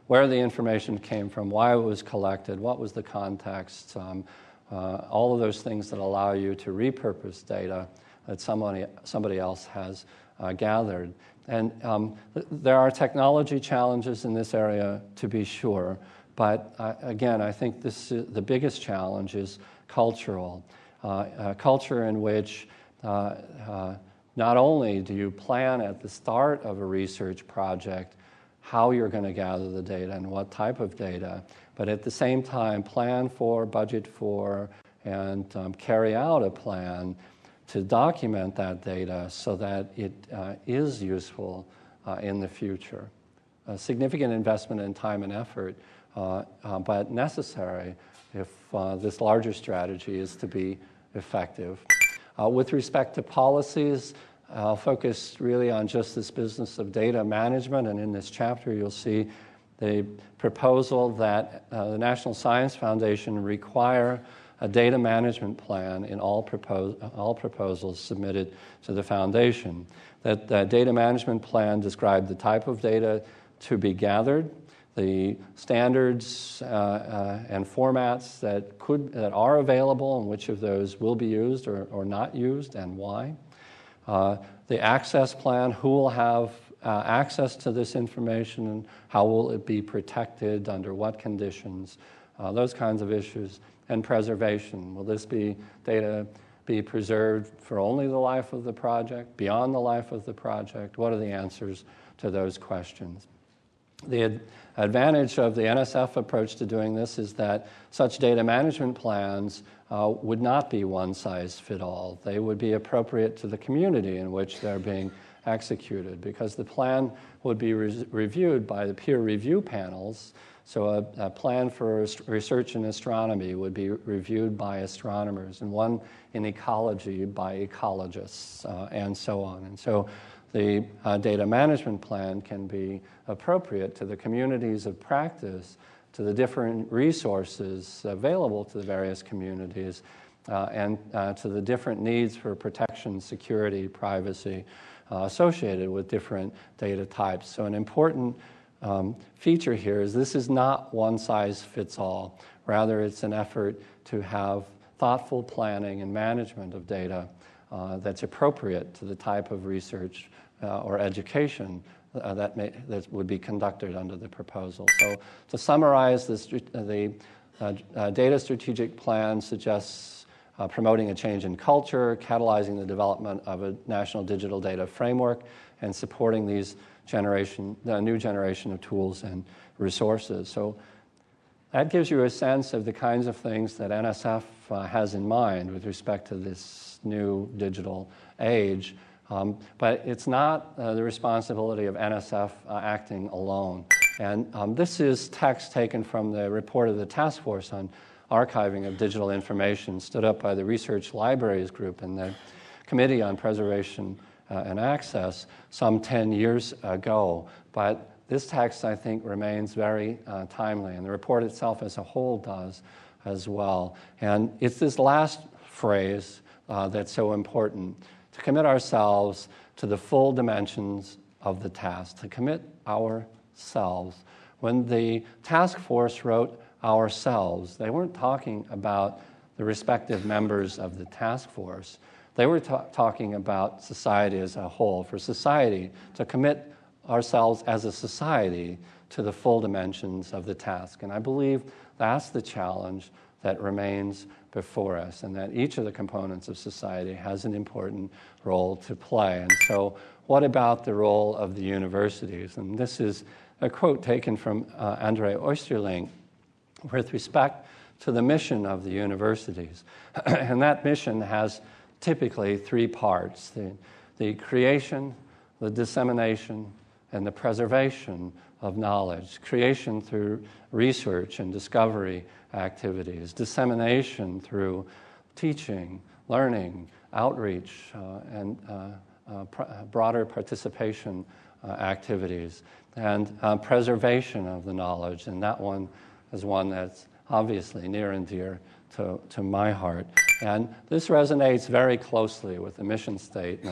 where the information came from, why it was collected, what was the context, um, uh, all of those things that allow you to repurpose data that somebody, somebody else has uh, gathered. And um, th- there are technology challenges in this area, to be sure, but uh, again, I think this is, the biggest challenge is cultural. Uh, a culture in which uh, uh, not only do you plan at the start of a research project how you're going to gather the data and what type of data, but at the same time plan for, budget for, and um, carry out a plan to document that data so that it uh, is useful uh, in the future. A significant investment in time and effort, uh, uh, but necessary if uh, this larger strategy is to be effective. Uh, with respect to policies, I'll focus really on just this business of data management, and in this chapter you'll see the proposal that uh, the National Science Foundation require a data management plan in all, propos- all proposals submitted to the foundation. That the data management plan described the type of data to be gathered, the standards uh, uh, and formats that could that are available, and which of those will be used or, or not used, and why. Uh, the access plan, who will have uh, access to this information, and how will it be protected, under what conditions, uh, those kinds of issues. And preservation. Will this be data be preserved for only the life of the project, beyond the life of the project? What are the answers to those questions? The ad- advantage of the N S F approach to doing this is that such data management plans uh, would not be one-size-fit-all. They would be appropriate to the community in which they're being executed, because the plan would be re- reviewed by the peer review panels. So a, a plan for research in astronomy would be reviewed by astronomers, and one in ecology by ecologists, uh, and so on. And so the uh, data management plan can be appropriate to the communities of practice, to the different resources available to the various communities, uh, and uh, to the different needs for protection, security, privacy uh, associated with different data types. So an important Um, feature here is this is not one size fits all. Rather, it's an effort to have thoughtful planning and management of data uh, that's appropriate to the type of research uh, or education uh, that, may, that would be conducted under the proposal. So to summarize, the, the uh, uh, data strategic plan suggests uh, promoting a change in culture, catalyzing the development of a national digital data framework, and supporting these generation, the new generation of tools and resources. So that gives you a sense of the kinds of things that N S F uh, has in mind with respect to this new digital age. Um, but it's not uh, the responsibility of N S F uh, acting alone. And um, this is text taken from the report of the Task Force on Archiving of Digital Information, stood up by the Research Libraries Group and the Committee on Preservation Uh, and access some ten years ago. But this text, I think, remains very uh, timely, and the report itself as a whole does as well. And it's this last phrase uh, that's so important, to commit ourselves to the full dimensions of the task, to commit ourselves. When the task force wrote ourselves, they weren't talking about the respective members of the task force. They were ta- talking about society as a whole, for society to commit ourselves as a society to the full dimensions of the task. And I believe that's the challenge that remains before us, and that each of the components of society has an important role to play. And so what about the role of the universities? And this is a quote taken from uh, Andre Oosterling with respect to the mission of the universities. And that mission has typically three parts: the, the creation, the dissemination, and the preservation of knowledge. Creation through research and discovery activities. Dissemination through teaching, learning, outreach, uh, and uh, uh, pr- broader participation uh, activities. And uh, preservation of the knowledge, and that one is one that's obviously near and dear to, to my heart. And this resonates very closely with the mission statement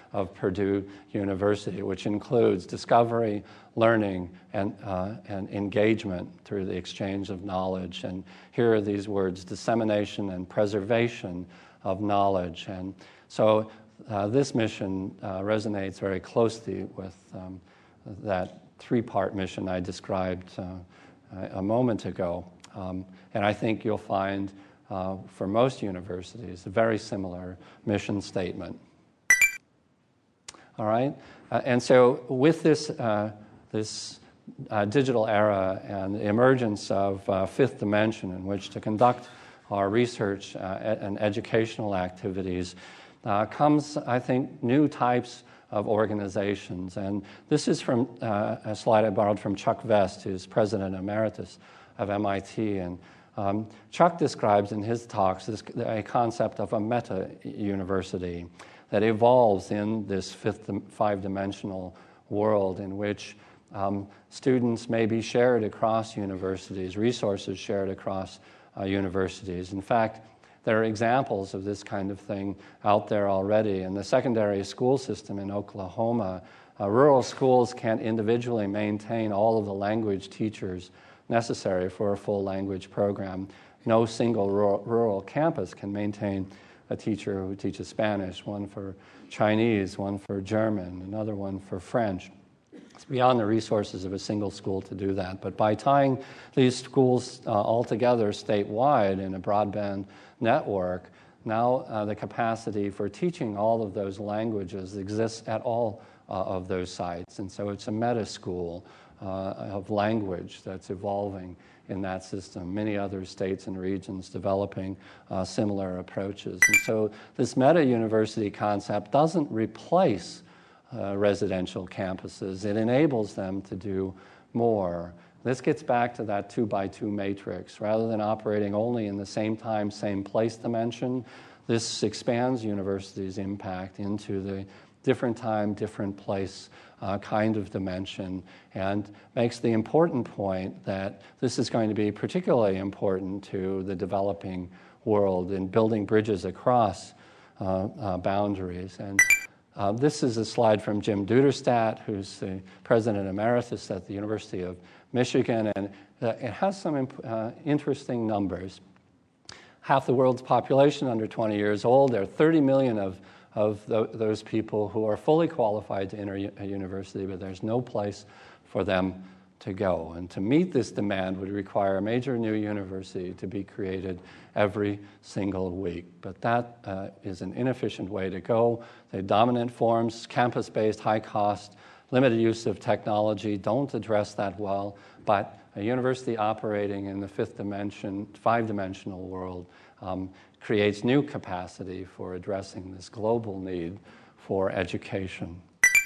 of Purdue University, which includes discovery, learning, and, uh, and engagement through the exchange of knowledge. And here are these words: dissemination and preservation of knowledge. And so uh, this mission uh, resonates very closely with um, that three-part mission I described uh, a moment ago. Um, and I think you'll find uh, for most universities a very similar mission statement. All right? Uh, and so with this, uh, this uh, digital era and the emergence of uh, Fifth Dimension in which to conduct our research uh, and educational activities, uh, comes, I think, new types of organizations. And this is from uh, a slide I borrowed from Chuck Vest, who's president emeritus of M I T. And um, Chuck describes in his talks this, a concept of a meta-university that evolves in this fifth, five-dimensional world in which um, students may be shared across universities, resources shared across uh, universities. In fact, there are examples of this kind of thing out there already. In the secondary school system in Oklahoma, uh, rural schools can't individually maintain all of the language teachers necessary for a full language program. No single rural, rural campus can maintain a teacher who teaches Spanish, one for Chinese, one for German, another one for French. It's beyond the resources of a single school to do that. But by tying these schools uh, all together statewide in a broadband network, now uh, the capacity for teaching all of those languages exists at all uh, of those sites. And so it's a meta school uh, of language that's evolving in that system. Many other states and regions developing uh, similar approaches. And so this meta-university concept doesn't replace uh, residential campuses. It enables them to do more. This gets back to that two by two matrix. Rather than operating only in the same time, same place dimension, this expands universities' impact into the different time, different place uh, kind of dimension, and makes the important point that this is going to be particularly important to the developing world in building bridges across uh, uh, boundaries. And uh, this is a slide from Jim Duderstadt, who's the president emeritus at the University of Michigan, and uh, it has some imp- uh, interesting numbers. Half the world's population under twenty years old. There are thirty million of, of th- those people who are fully qualified to enter a university, but there's no place for them to go. And to meet this demand would require a major new university to be created every single week. But that uh, is an inefficient way to go. The dominant forms, campus-based, high-cost, limited use of technology, don't address that well, but a university operating in the fifth dimension, five-dimensional world um, creates new capacity for addressing this global need for education.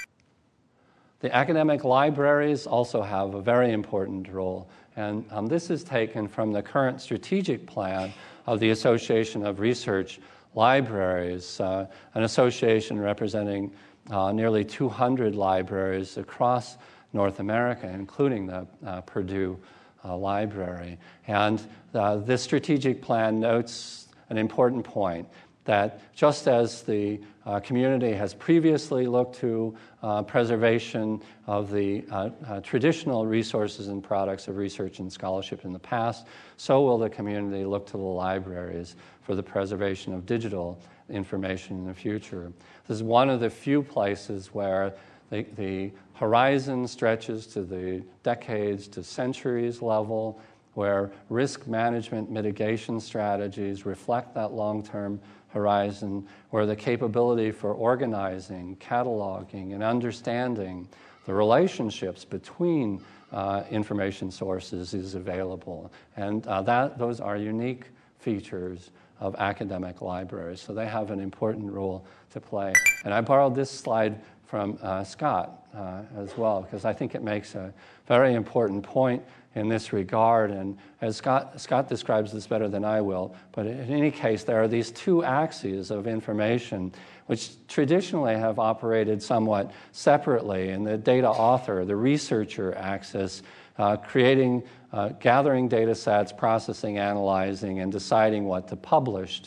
The academic libraries also have a very important role, and um, this is taken from the current strategic plan of the Association of Research Libraries, uh, an association representing Uh, nearly two hundred libraries across North America, including the uh, Purdue uh, Library. And uh, this strategic plan notes an important point, that just as the uh, community has previously looked to uh, preservation of the uh, uh, traditional resources and products of research and scholarship in the past, so will the community look to the libraries for the preservation of digital information in the future. This is one of the few places where the, the horizon stretches to the decades to centuries level, where risk management mitigation strategies reflect that long-term horizon, where the capability for organizing, cataloging, and understanding the relationships between uh, information sources is available. And uh, that those are unique features of academic libraries. So they have an important role to play. And I borrowed this slide from uh, Scott uh, as well, because I think it makes a very important point in this regard. And as Scott, Scott describes this better than I will, but in any case, there are these two axes of information which traditionally have operated somewhat separately. And the data author, the researcher axis, uh, creating Uh, gathering data sets, processing, analyzing, and deciding what to publish,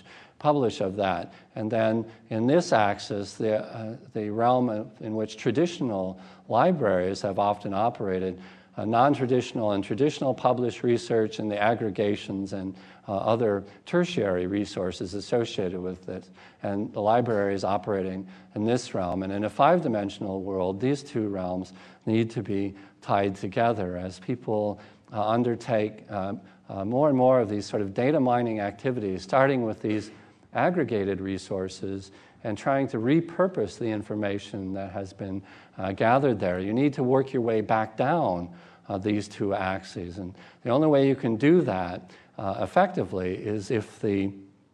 publish of that. And then in this axis, the, uh, the realm of, in which traditional libraries have often operated, uh, non-traditional and traditional published research and the aggregations and uh, other tertiary resources associated with it. And the library is operating in this realm. And in a five-dimensional world, these two realms need to be tied together as people uh, undertake uh, uh, more and more of these sort of data mining activities, starting with these aggregated resources and trying to repurpose the information that has been uh, gathered there. You need to work your way back down uh, these two axes. And the only way you can do that uh, effectively is if the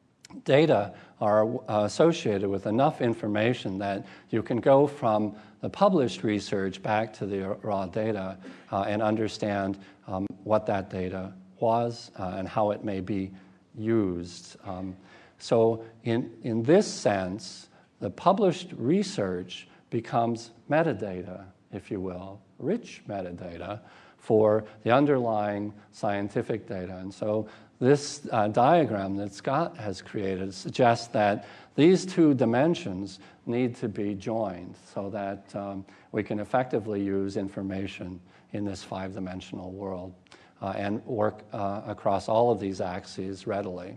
data are uh, associated with enough information that you can go from the published research back to the raw data uh, and understand um, what that data was uh, and how it may be used. Um, so in, in this sense, the published research becomes metadata, if you will, rich metadata for the underlying scientific data. And so this uh, diagram that Scott has created suggests that these two dimensions need to be joined so that um, we can effectively use information in this five-dimensional world uh, and work uh, across all of these axes readily.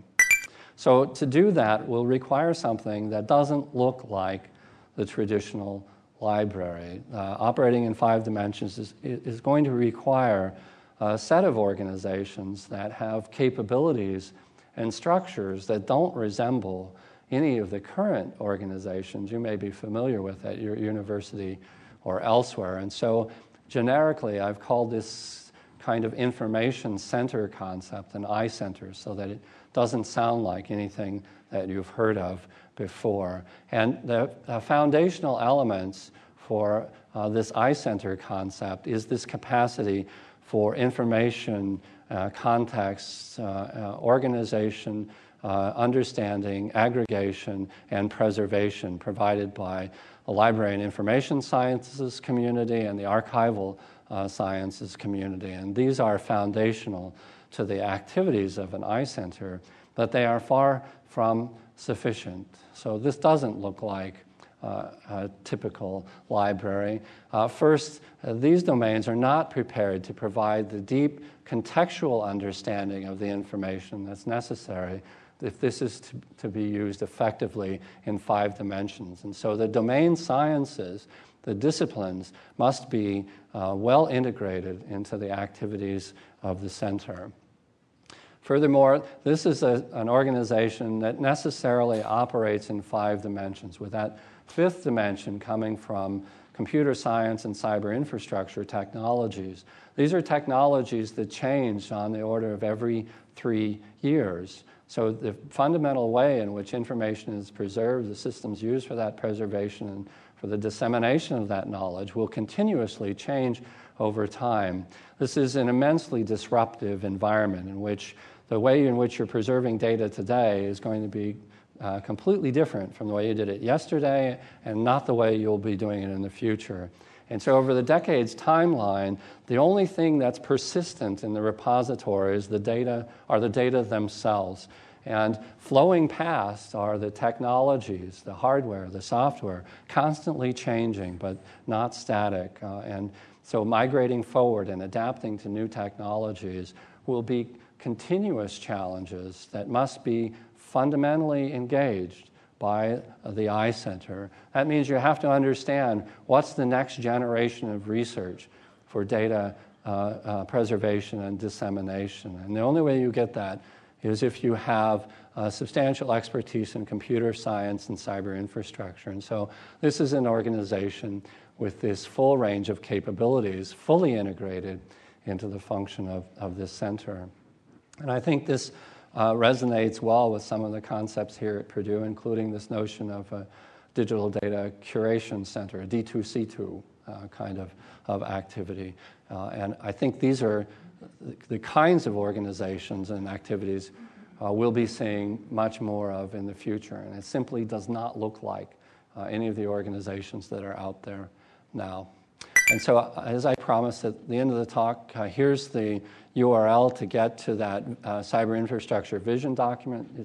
So to do that will require something that doesn't look like the traditional library. Uh, operating in five dimensions is, is going to require a set of organizations that have capabilities and structures that don't resemble any of the current organizations you may be familiar with at your university or elsewhere. And so generically, I've called this kind of information center concept an I-center so that it doesn't sound like anything that you've heard of before. And the uh, foundational elements for uh, this I-center concept is this capacity for information, uh, context, uh, uh, organization, uh, understanding, aggregation, and preservation provided by the library and information sciences community and the archival uh, sciences community. And these are foundational to the activities of an I-center, but they are far from sufficient. So this doesn't look like uh, a typical library. Uh, first, uh, these domains are not prepared to provide the deep contextual understanding of the information that's necessary if this is to, to be used effectively in five dimensions. And so the domain sciences, the disciplines, must be uh, well integrated into the activities of the center. Furthermore, this is a, an organization that necessarily operates in five dimensions, with that fifth dimension coming from computer science and cyber infrastructure technologies. These are technologies that change on the order of every three years. So the fundamental way in which information is preserved, the systems used for that preservation and for the dissemination of that knowledge will continuously change over time. This is an immensely disruptive environment in which the way in which you're preserving data today is going to be uh, completely different from the way you did it yesterday and not the way you'll be doing it in the future. And so over the decades timeline, the only thing that's persistent in the repository is the data, are the data themselves. And flowing past are the technologies, the hardware, the software, constantly changing but not static. Uh, and so migrating forward and adapting to new technologies will be continuous challenges that must be fundamentally engaged by the I-Center. That means you have to understand what's the next generation of research for data uh, uh, preservation and dissemination. And the only way you get that is if you have uh, substantial expertise in computer science and cyber infrastructure. And so this is an organization with this full range of capabilities fully integrated into the function of, of this center. And I think this uh, resonates well with some of the concepts here at Purdue, including this notion of a digital data curation center, a D two C two uh, kind of, of activity. Uh, and I think these are the, the kinds of organizations and activities uh, we'll be seeing much more of in the future. And it simply does not look like uh, any of the organizations that are out there now. And so, uh, as I promised at the end of the talk, uh, here's the U R L to get to that uh, cyber infrastructure vision document. It's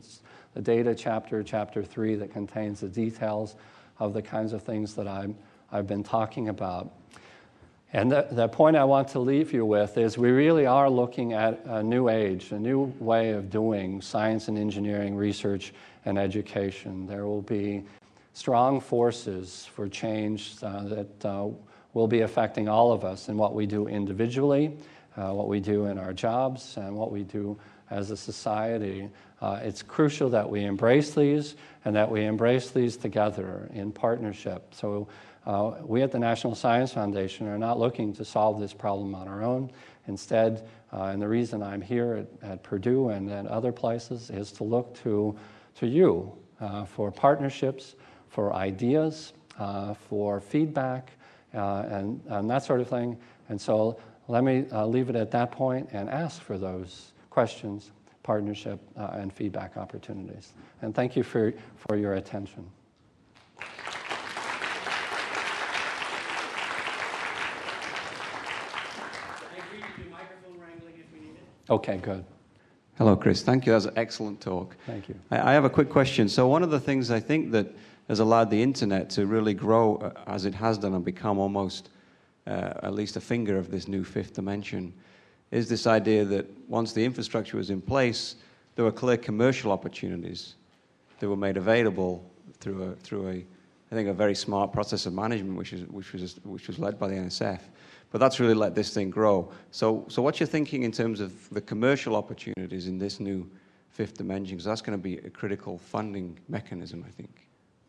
the data chapter, chapter three, that contains the details of the kinds of things that I'm, I've been talking about. And the, the point I want to leave you with is we really are looking at a new age, a new way of doing science and engineering research and education. There will be strong forces for change uh, that uh, will be affecting all of us in what we do individually, uh, what we do in our jobs, and what we do as a society. Uh, it's crucial that we embrace these and that we embrace these together in partnership. So uh, we at the National Science Foundation are not looking to solve this problem on our own. Instead, uh, and the reason I'm here at, at Purdue and at other places is to look to, to you uh, for partnerships, for ideas, uh, for feedback, uh, and, and that sort of thing. And so let me uh, leave it at that point and ask for those questions, partnership, uh, and feedback opportunities. And thank you for, for your attention. Okay, good. Hello, Chris. Thank you. That was an excellent talk. Thank you. I, I have a quick question. So one of the things I think that has allowed the internet to really grow uh, as it has done and become almost uh, at least a finger of this new fifth dimension is this idea that once the infrastructure was in place, there were clear commercial opportunities that were made available through a, through a I think, a very smart process of management, which is which was which was led by the N S F. But that's really let this thing grow. So, so what's your thinking in terms of the commercial opportunities in this new fifth dimension? Because that's going to be a critical funding mechanism, I think.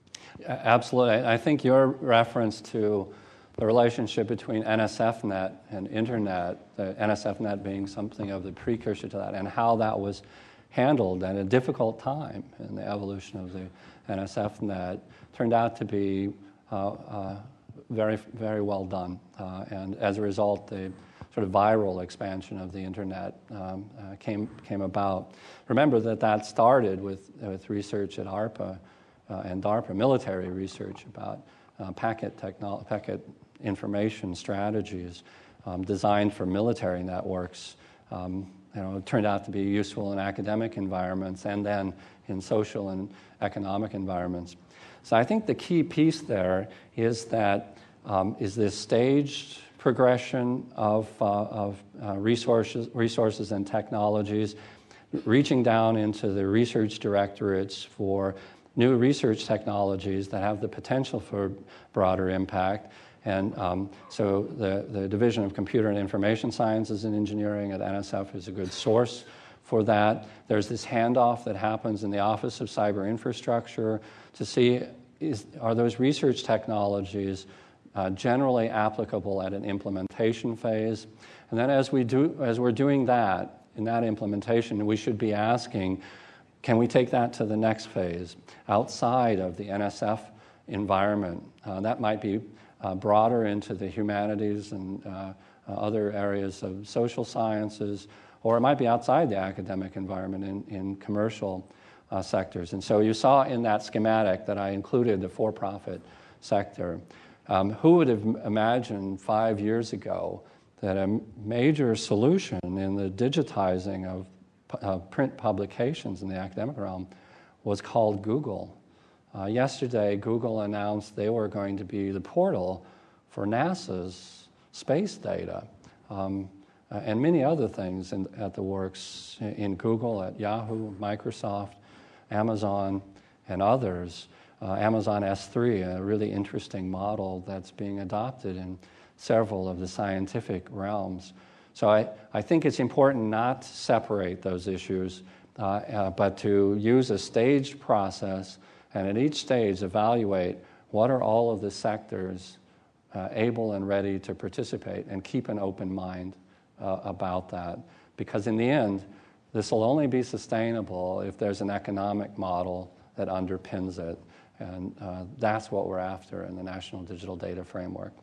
Absolutely. I think your reference to the relationship between N S F net and Internet, the N S F net being something of the precursor to that, and how that was handled at a difficult time in the evolution of the N S F net, turned out to be uh, uh, very, very well done. Uh, and as a result, the sort of viral expansion of the Internet um, uh, came came about. Remember that that started with, with research at ARPA uh, and DARPA, military research about uh, packet technolo- packet information strategies um, designed for military networks. Um, you know, it turned out to be useful in academic environments and then in social and economic environments. So I think the key piece there is that um, is this staged progression of, uh, of uh, resources, resources and technologies, reaching down into the research directorates for new research technologies that have the potential for broader impact. And um, so the, the Division of Computer and Information Sciences and Engineering at N S F is a good source for that. There's this handoff that happens in the Office of Cyber Infrastructure to see is, are those research technologies uh, generally applicable at an implementation phase. And then as, we do, as we're doing that, in that implementation, we should be asking, can we take that to the next phase outside of the N S F environment? Uh, that might be uh, broader into the humanities and uh, uh, other areas of social sciences, or it might be outside the academic environment in, in commercial uh, sectors. And so you saw in that schematic that I included the for-profit sector. Um, who would have imagined five years ago that a major solution in the digitizing of uh, print publications in the academic realm was called Google? Uh, yesterday, Google announced they were going to be the portal for NASA's space data. Um, Uh, and many other things in, at the works in Google, at Yahoo, Microsoft, Amazon, and others. Uh, Amazon S three, a really interesting model that's being adopted in several of the scientific realms. So I, I think it's important not to separate those issues, uh, uh, but to use a staged process, and at each stage evaluate what are all of the sectors uh, able and ready to participate, and keep an open mind Uh, about that, because in the end, this will only be sustainable if there's an economic model that underpins it, and uh, that's what we're after in the National Digital Data Framework.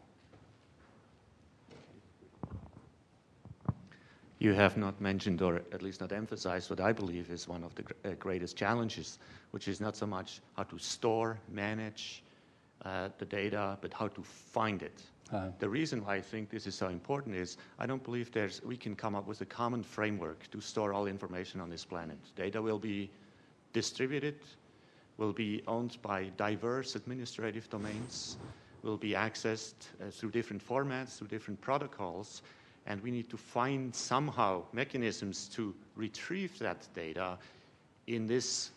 You have not mentioned, or at least not emphasized, what I believe is one of the gr- uh, greatest challenges, which is not so much how to store, manage uh, the data, but how to find it. Uh, the reason why I think this is so important is I don't believe there's we can come up with a common framework to store all information on this planet. Data will be distributed, will be owned by diverse administrative domains, will be accessed uh, through different formats, through different protocols, and we need to find somehow mechanisms to retrieve that data in this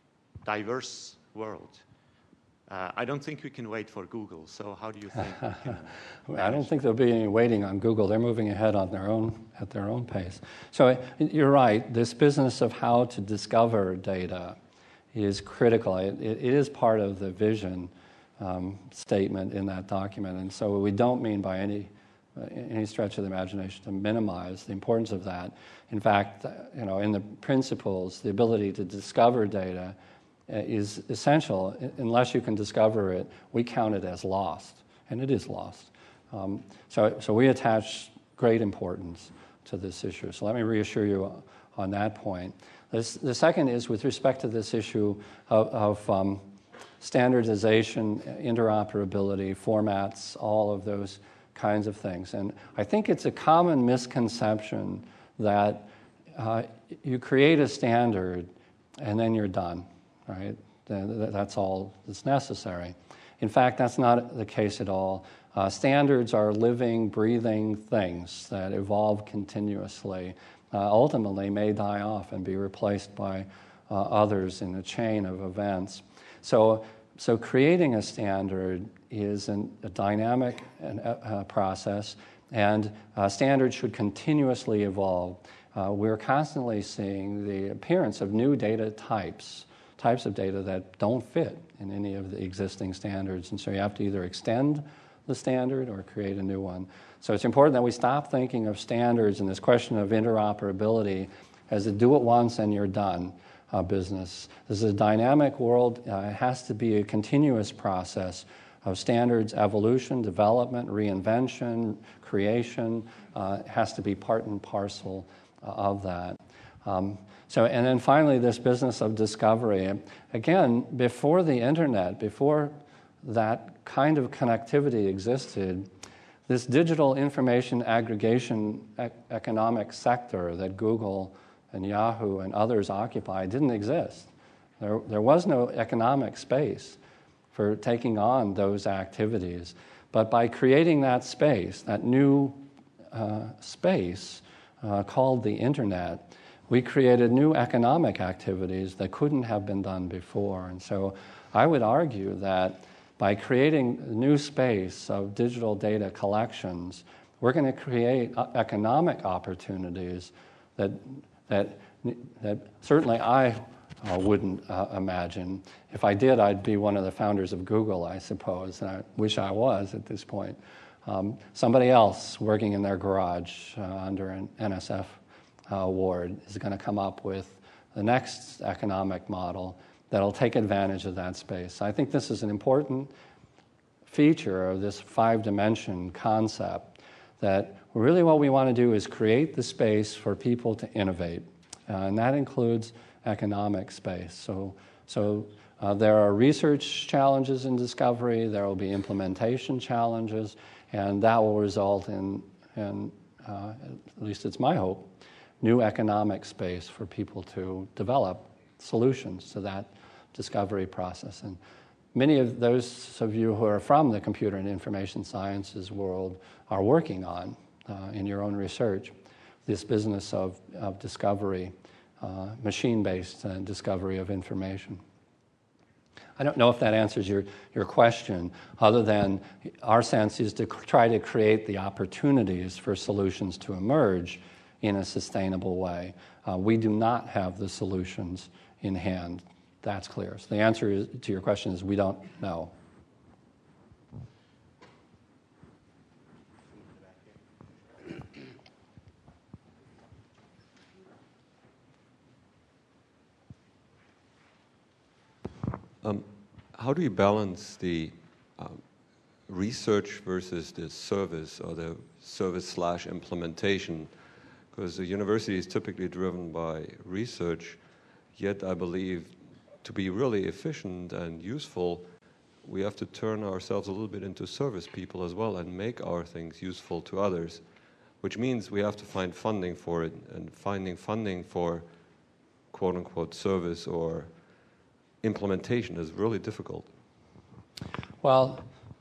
diverse world. Uh, I don't think we can wait for Google, so how do you think we can I don't think there'll be any waiting on Google. They're moving ahead on their own, at their own pace. So you're right, this business of how to discover data is critical. It, it is part of the vision um, statement in that document, and so we don't mean by any uh, any stretch of the imagination to minimize the importance of that. In fact, uh, you know, in the principles, the ability to discover data uh, is essential. Unless you can discover it, we count it as lost, and it is lost. Um, so, so we attach great importance to this issue. So let me reassure you on that point. This, the second is with respect to this issue of, of um, standardization, interoperability, formats, all of those kinds of things. And I think it's a common misconception that uh, you create a standard and then you're done, right? That's all that's necessary. In fact, that's not the case at all. Uh, standards are living, breathing things that evolve continuously. Uh, ultimately may die off and be replaced by uh, others in a chain of events. So, so creating a standard is an, a dynamic and, uh, process, and uh, standards should continuously evolve. Uh, we're constantly seeing the appearance of new data types, types of data that don't fit in any of the existing standards, and so you have to either extend the standard or create a new one. So it's important that we stop thinking of standards and this question of interoperability as a do it once and you're done uh, business. This is a dynamic world. Uh, it has to be a continuous process of standards evolution, development, reinvention, creation. Uh, it has to be part and parcel uh, of that. Um, so, and then finally, this business of discovery. Again, before the internet, before that kind of connectivity existed, this digital information aggregation e- economic sector that Google and Yahoo and others occupy didn't exist. There, there was no economic space for taking on those activities. But by creating that space, that new uh, space uh, called the internet, we created new economic activities that couldn't have been done before. And so I would argue that by creating a new space of digital data collections, we're going to create economic opportunities that that that certainly I uh, wouldn't uh, imagine. If I did, I'd be one of the founders of Google, I suppose, and I wish I was at this point. Um, somebody else working in their garage uh, under an N S F uh, award is going to come up with the next economic model that'll take advantage of that space. I think this is an important feature of this five-dimension concept, that really what we want to do is create the space for people to innovate, uh, and that includes economic space. So, so uh, there are research challenges in discovery, there will be implementation challenges, and that will result in, in uh, at least it's my hope, new economic space for people to develop solutions to that discovery process. And many of those of you who are from the computer and information sciences world are working on, uh, in your own research, this business of, of discovery, uh, machine-based uh, discovery of information. I don't know if that answers your, your question, other than our sense is to try to create the opportunities for solutions to emerge in a sustainable way. Uh, we do not have the solutions in hand. That's clear. So the answer is, to your question is we don't know. Um, how do you balance the um, research versus the service or the service slash implementation? Because the university is typically driven by research, yet I believe to be really efficient and useful, we have to turn ourselves a little bit into service people as well and make our things useful to others, which means we have to find funding for it, and finding funding for quote-unquote service or implementation is really difficult. Well,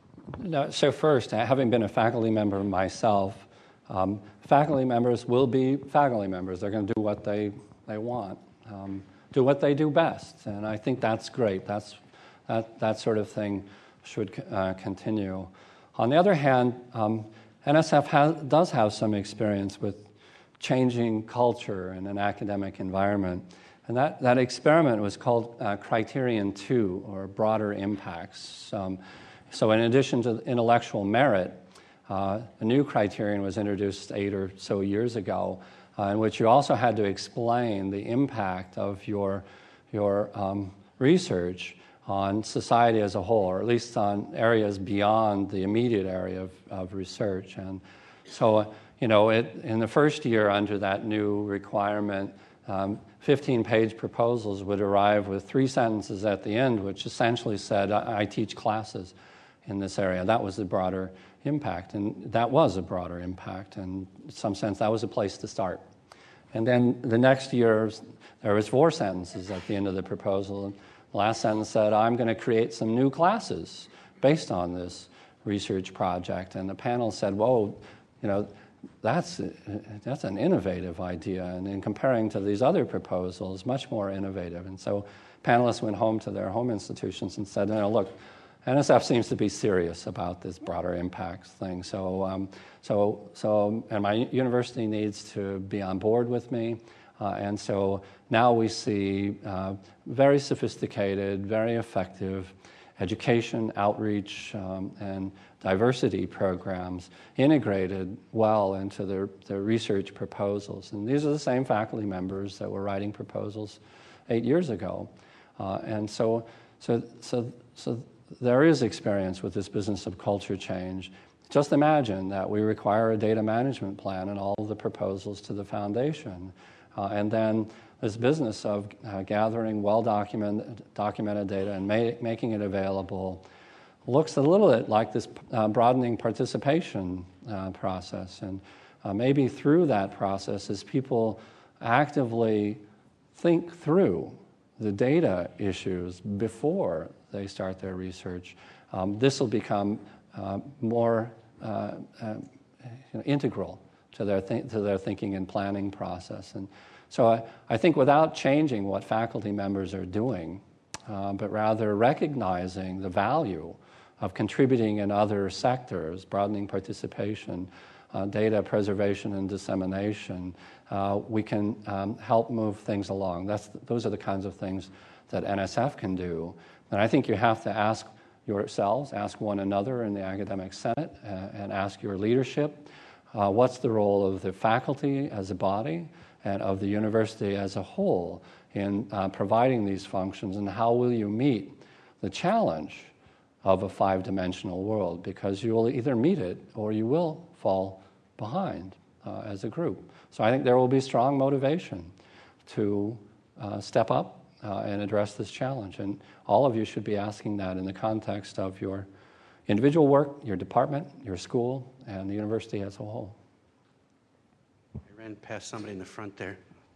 no, so first, having been a faculty member myself, um, faculty members will be faculty members. They're going to do what they, they want, um, do what they do best. And I think that's great. That's, that, that sort of thing should uh, continue. On the other hand, um, N S F has, does have some experience with changing culture in an academic environment. And that, that experiment was called uh, Criterion two, or broader impacts. Um, so in addition to intellectual merit, uh, a new criterion was introduced eight or so years ago, uh, in which you also had to explain the impact of your, your um, research on society as a whole, or at least on areas beyond the immediate area of, of research. And so, uh, you know, it, in the first year under that new requirement, um, fifteen-page proposals would arrive with three sentences at the end, which essentially said, I, I teach classes in this area. That was the broader impact, and that was a broader impact, and in some sense that was a place to start. And then the next year, there was four sentences at the end of the proposal, and the last sentence said, I'm going to create some new classes based on this research project. And the panel said, whoa, you know, that's, that's an innovative idea. And in comparing to these other proposals, much more innovative. And so panelists went home to their home institutions and said, no, look, N S F seems to be serious about this broader impacts thing. So, um, so, so, and my university needs to be on board with me. Uh, and so now we see uh, very sophisticated, very effective education, outreach, um, and diversity programs integrated well into the, the research proposals. And these are the same faculty members that were writing proposals eight years ago. Uh, and so, so, so, so there is experience with this business of culture change. Just imagine that we require a data management plan in all of the proposals to the foundation. Uh, and then this business of uh, gathering well-documented documented data and ma- making it available looks a little bit like this uh, broadening participation uh, process. And uh, maybe through that process, as people actively think through the data issues before they start their research, um, this will become uh, more uh, uh, you know, integral to their th- to their thinking and planning process. And so I, I think without changing what faculty members are doing, uh, but rather recognizing the value of contributing in other sectors, broadening participation, uh, data preservation and dissemination, uh, we can um, help move things along. That's, those are the kinds of things that N S F can do. And I think you have to ask yourselves, ask one another in the academic senate, uh, and ask your leadership, Uh, what's the role of the faculty as a body and of the university as a whole in uh, providing these functions, and how will you meet the challenge of a five-dimensional world? Because you will either meet it or you will fall behind uh, as a group. So I think there will be strong motivation to uh, step up uh, and address this challenge. And all of you should be asking that in the context of your individual work, your department, your school, and the university as a whole. I ran past somebody in the front there.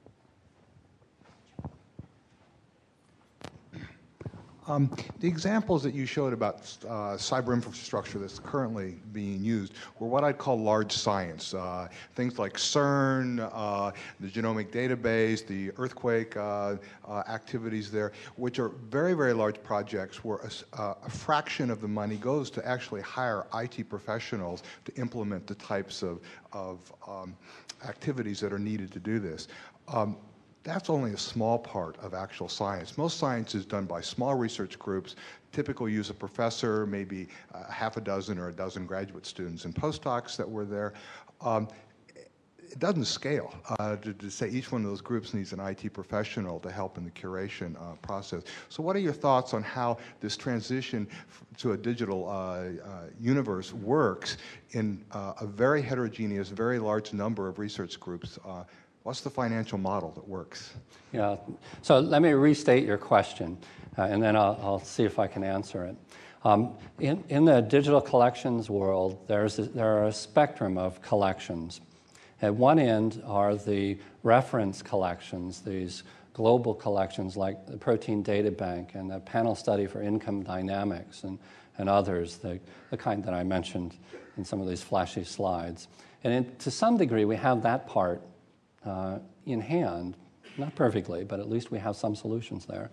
Um, the examples that you showed about uh, cyber infrastructure that's currently being used were what I'd call large science. Uh, things like CERN, uh, the genomic database, the earthquake uh, uh, activities there, which are very, very large projects where a, uh, a fraction of the money goes to actually hire I T professionals to implement the types of, of um, activities that are needed to do this. Um, That's only a small part of actual science. Most science is done by small research groups. Typically use a professor, maybe uh, half a dozen or a dozen graduate students and postdocs that were there. Um, it doesn't scale uh, to, to say each one of those groups needs an I T professional to help in the curation uh, process. So what are your thoughts on how this transition f- to a digital uh, uh, universe works in uh, a very heterogeneous, very large number of research groups? Uh, What's the financial model that works? Yeah. So let me restate your question, uh, and then I'll, I'll see if I can answer it. Um, in, in the digital collections world, there's a, there are a spectrum of collections. At one end are the reference collections, these global collections like the Protein Data Bank and the Panel Study for Income Dynamics and, and others, the, the kind that I mentioned in some of these flashy slides. And in, to some degree, we have that part uh, in hand, not perfectly, but at least we have some solutions there.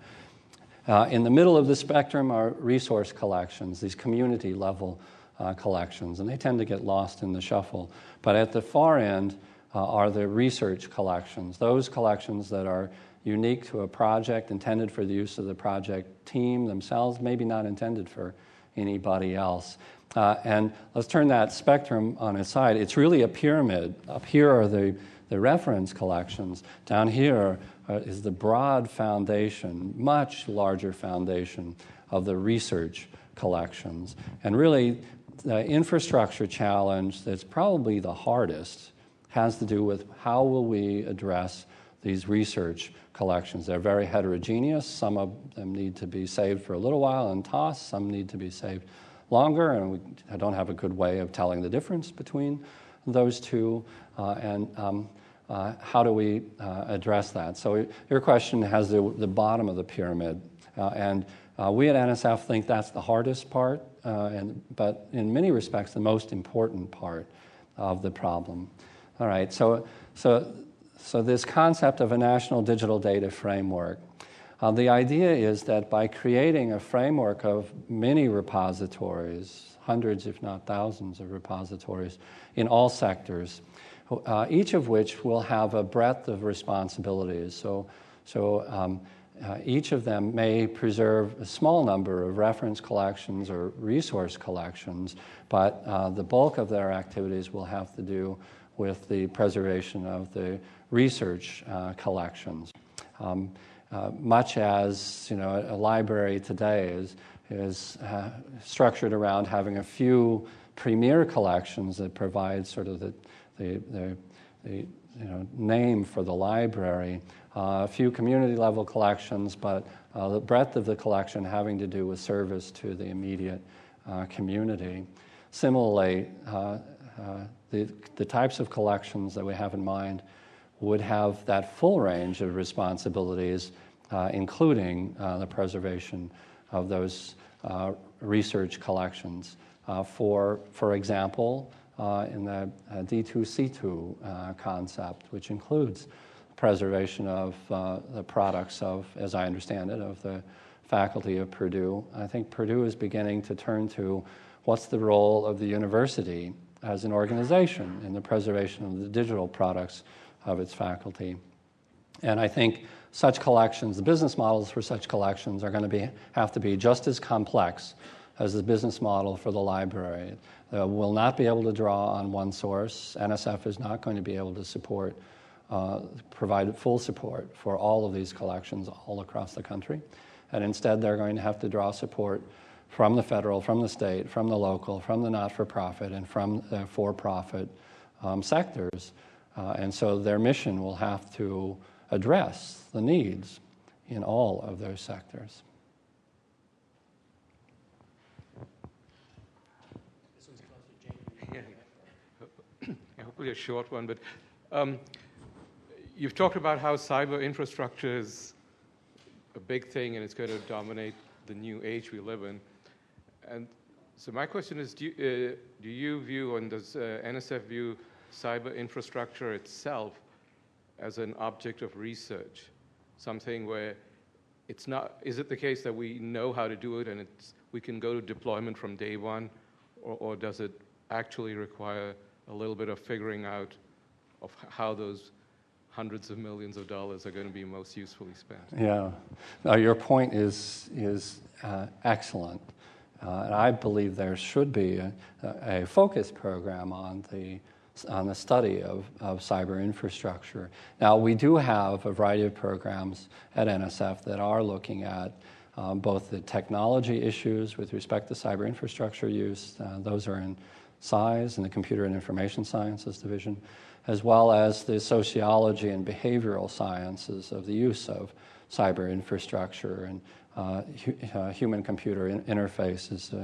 Uh, in the middle of the spectrum are resource collections, these community-level uh, collections, and they tend to get lost in the shuffle. But at the far end uh, are the research collections, those collections that are unique to a project, intended for the use of the project team themselves, maybe not intended for anybody else. Uh, and let's turn that spectrum on its side. It's really a pyramid. Up here are the, the reference collections. Down here uh, is the broad foundation, much larger foundation of the research collections. And really, the infrastructure challenge that's probably the hardest has to do with how will we address these research collections. They're very heterogeneous. Some of them need to be saved for a little while and tossed. Some need to be saved longer, and we I don't have a good way of telling the difference between those two. Uh, and um, uh, how do we uh, address that? So your question has the, the bottom of the pyramid, uh, and uh, we at N S F think that's the hardest part, uh, and but in many respects the most important part of the problem. All right, so so. So this concept of a national digital data framework, uh, the idea is that by creating a framework of many repositories, hundreds if not thousands of repositories in all sectors, uh, each of which will have a breadth of responsibilities. So, so um, uh, each of them may preserve a small number of reference collections or resource collections, but uh, the bulk of their activities will have to do with the preservation of the research uh, collections. Um, uh, much as you know, a, a library today is is uh, structured around having a few premier collections that provide sort of the the, the, the you know name for the library. Uh, a few community level collections, but uh, the breadth of the collection having to do with service to the immediate uh, community. Similarly, uh, uh, the the types of collections that we have in mind would have that full range of responsibilities, uh, including uh, the preservation of those uh, research collections. Uh, for, for example, uh, in the uh, D two C two uh, concept, which includes preservation of uh, the products of, as I understand it, of the faculty of Purdue. I think Purdue is beginning to turn to what's the role of the university as an organization in the preservation of the digital products of its faculty. And I think such collections, the business models for such collections are going to be have to be just as complex as the business model for the library. They will not be able to draw on one source. N S F is not going to be able to support, uh, provide full support for all of these collections all across the country. And instead, they're going to have to draw support from the federal, from the state, from the local, from the not-for-profit, and from the for-profit um, sectors. Uh, and so their mission will have to address the needs in all of those sectors. This one's close to Jamie. Yeah. Hopefully a short one, but um, you've talked about how cyber infrastructure is a big thing and it's going to dominate the new age we live in. And so my question is, do you, uh, do you view, and does uh, N S F view cyber infrastructure itself as an object of research, something where it's not, is it the case that we know how to do it and it's, we can go to deployment from day one, or, or does it actually require a little bit of figuring out of how those hundreds of millions of dollars are going to be most usefully spent? Yeah, now, your point is, is uh, excellent. Uh, and I believe there should be a, a focused program on the on the study of, of cyber infrastructure. Now, we do have a variety of programs at N S F that are looking at um, both the technology issues with respect to cyber infrastructure use. Uh, those are in S I S, in the Computer and Information Sciences Division, as well as the sociology and behavioral sciences of the use of cyber infrastructure, and uh, hu- uh, human-computer in- interface is, uh,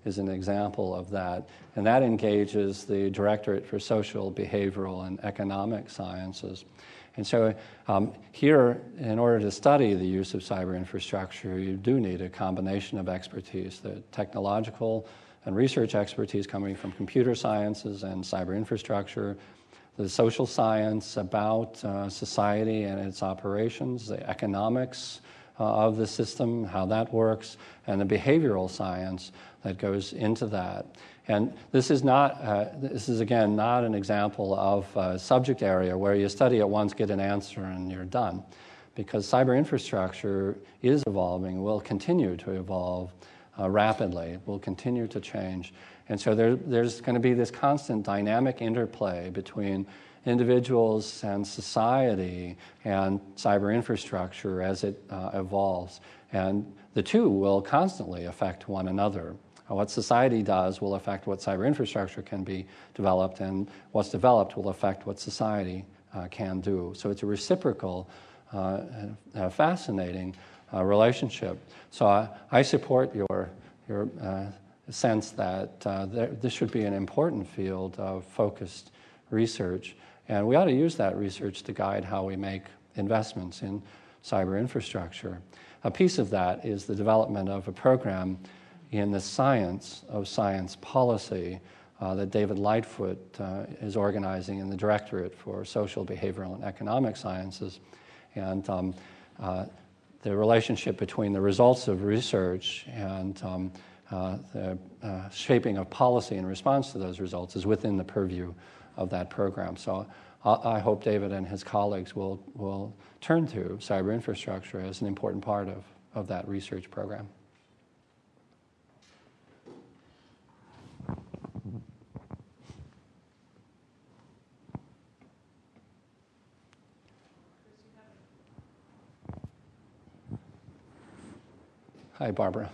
is an example of that. And that engages the Directorate for Social, Behavioral, and Economic Sciences. And so um, here, in order to study the use of cyber infrastructure, you do need a combination of expertise, the technological and research expertise coming from computer sciences and cyber infrastructure, the social science about uh, society and its operations, the economics uh, of the system, how that works, and the behavioral science that goes into that. And this is not, uh, this is again not an example of a subject area where you study it once, get an answer, and you're done. Because cyber infrastructure is evolving, will continue to evolve uh, rapidly, will continue to change. And so there, there's going to be this constant dynamic interplay between individuals and society and cyber infrastructure as it uh, evolves. And the two will constantly affect one another. What society does will affect what cyber infrastructure can be developed, and what's developed will affect what society uh, can do. So it's a reciprocal, uh, uh, fascinating uh, relationship. So I, I support your, your uh, sense that uh, there, this should be an important field of focused research, and we ought to use that research to guide how we make investments in cyber infrastructure. A piece of that is the development of a program in the science of science policy uh, that David Lightfoot uh, is organizing in the Directorate for Social, Behavioral, and Economic Sciences. And um, uh, the relationship between the results of research and um, uh, the uh, shaping of policy in response to those results is within the purview of that program. So I, I hope David and his colleagues will, will turn to cyber infrastructure as an important part of, of that research program. Hi, Barbara.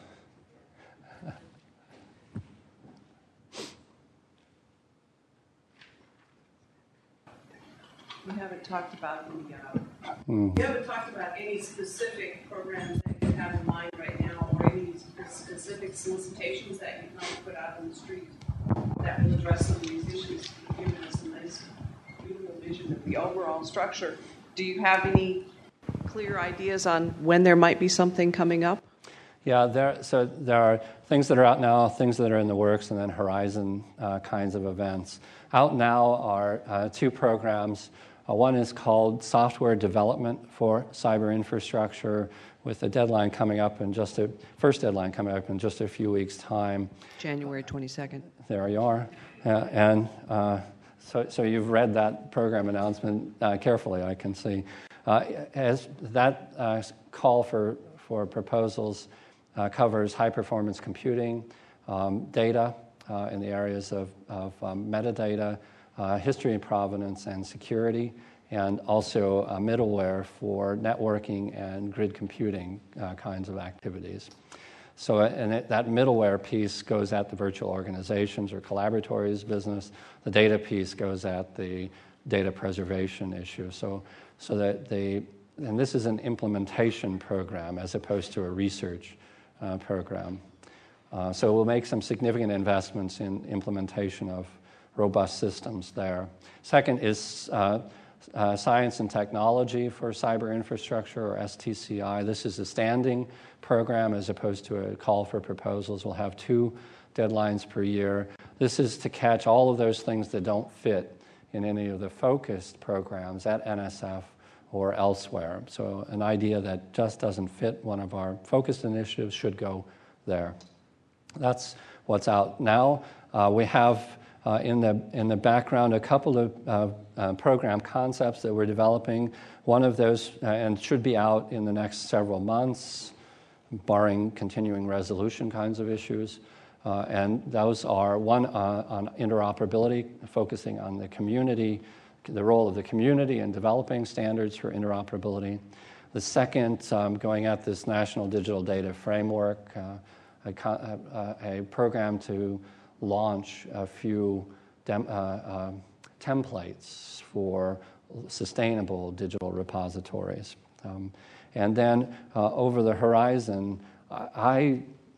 You haven't talked about the, uh, mm. you haven't talked about any specific programs that you have in mind right now, or any specific solicitations that you might put out on the street that will address some of these issues. You've given us a nice, beautiful vision of the overall structure. Do you have any clear ideas on when there might be something coming up? Yeah, there, so there are things that are out now, things that are in the works, and then horizon uh, kinds of events. Out now are uh, two programs. Uh, one is called Software Development for Cyber Infrastructure, with a deadline coming up in just a, first deadline coming up in just a few weeks' time. January twenty-second. There you are. Uh, and uh, so, so you've read that program announcement uh, carefully, I can see. Uh, as that uh, call for, for proposals Uh, covers high-performance computing, um, data uh, in the areas of, of um, metadata, uh, history and provenance, and security, and also uh, middleware for networking and grid computing uh, kinds of activities. So and it, that middleware piece goes at the virtual organizations or collaboratories business. The data piece goes at the data preservation issue. So, so that the, and this is an implementation program as opposed to a research Uh, program. Uh, so we'll make some significant investments in implementation of robust systems there. Second is uh, uh, Science and Technology for Cyber Infrastructure, or S T C I. This is a standing program as opposed to a call for proposals. We'll have two deadlines per year. This is to catch all of those things that don't fit in any of the focused programs at N S F or elsewhere. So an idea that just doesn't fit one of our focused initiatives should go there. That's what's out now. Uh, we have uh, in the in the background a couple of uh, uh, program concepts that we're developing. One of those, uh, and should be out in the next several months, barring continuing resolution kinds of issues. Uh, and those are one uh, on interoperability, focusing on the community, the role of the community in developing standards for interoperability. The second, um, going at this National Digital Data Framework, uh, a, a, a program to launch a few dem, uh, uh, templates for sustainable digital repositories. Um, and then uh, over the horizon, I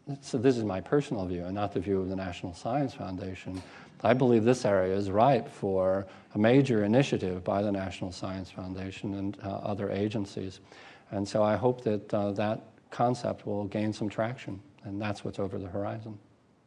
so this is my personal view and not the view of the National Science Foundation. I believe this area is ripe for a major initiative by the National Science Foundation and uh, other agencies. And so I hope that uh, that concept will gain some traction, and that's what's over the horizon.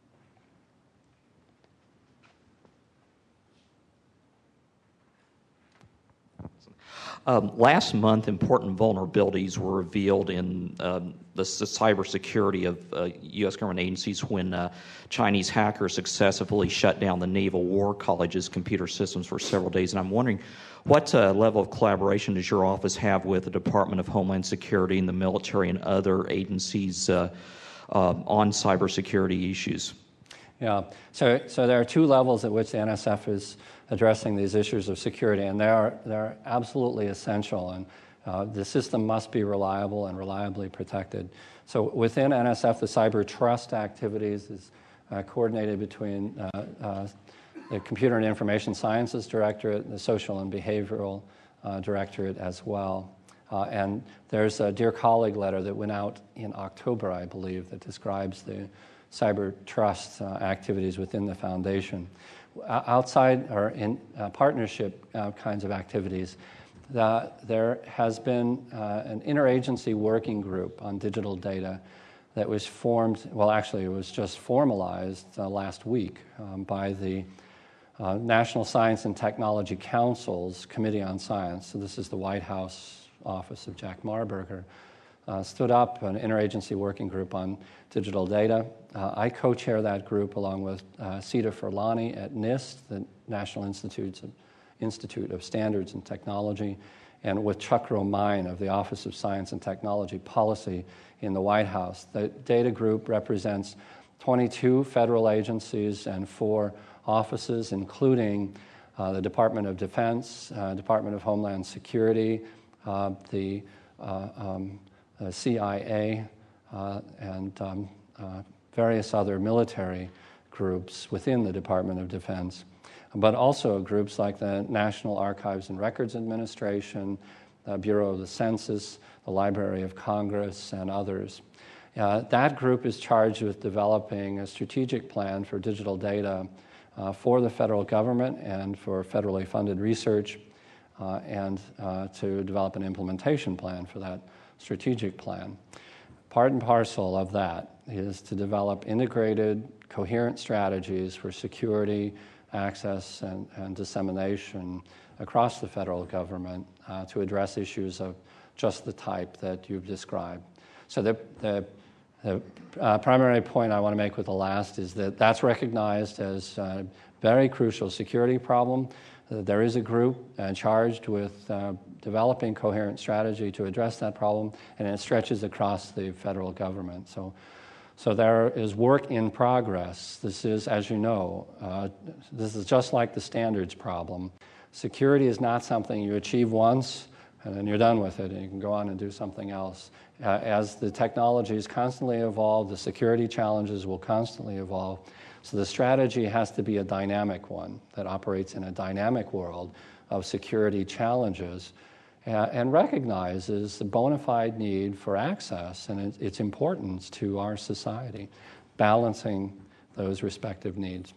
Um, last month, important vulnerabilities were revealed in um, the, the cybersecurity of uh, U S government agencies when uh, Chinese hackers successfully shut down the Naval War College's computer systems for several days. And I'm wondering, what uh, level of collaboration does your office have with the Department of Homeland Security and the military and other agencies uh, uh, on cybersecurity issues? Yeah, so so there are two levels at which the N S F is addressing these issues of security, and they are they're absolutely essential. And uh, the system must be reliable and reliably protected. So within N S F, the cyber trust activities is uh, coordinated between uh, uh, the Computer and Information Sciences Directorate, and the Social and Behavioral uh, Directorate as well. Uh, and there's a Dear Colleague letter that went out in October, I believe, that describes the cyber trust uh, activities within the foundation. Uh, outside or in uh, partnership uh, kinds of activities, the, there has been uh, an interagency working group on digital data that was formed, well actually it was just formalized uh, last week um, by the uh, National Science and Technology Council's Committee on Science. So this is the White House office of Jack Marburger. Uh, stood up an interagency working group on digital data. Uh, I co-chair that group along with uh, Sita Furlani at NIST, the National Institutes of, Institute of Standards and Technology, and with Chuck Romine of the Office of Science and Technology Policy in the White House. The data group represents twenty-two federal agencies and four offices, including uh, the Department of Defense, uh, Department of Homeland Security, uh, the uh, um, Uh, C I A, uh, and um, uh, various other military groups within the Department of Defense, but also groups like the National Archives and Records Administration, the Bureau of the Census, the Library of Congress, and others. Uh, that group is charged with developing a strategic plan for digital data uh, for the federal government and for federally funded research, uh, and uh, to develop an implementation plan for that strategic plan. Part and parcel of that is to develop integrated, coherent strategies for security, access, and, and dissemination across the federal government uh, to address issues of just the type that you've described. So the, the, the uh, primary point I want to make with the last is that that's recognized as a very crucial security problem. Uh, there is a group uh, charged with uh, developing coherent strategy to address that problem, and it stretches across the federal government. So, so there is work in progress. This is, as you know, uh, this is just like the standards problem. Security is not something you achieve once and then you're done with it and you can go on and do something else. Uh, as the technologies constantly evolve, the security challenges will constantly evolve. So the strategy has to be a dynamic one that operates in a dynamic world of security challenges uh, and recognizes the bona fide need for access and it, its importance to our society, balancing those respective needs.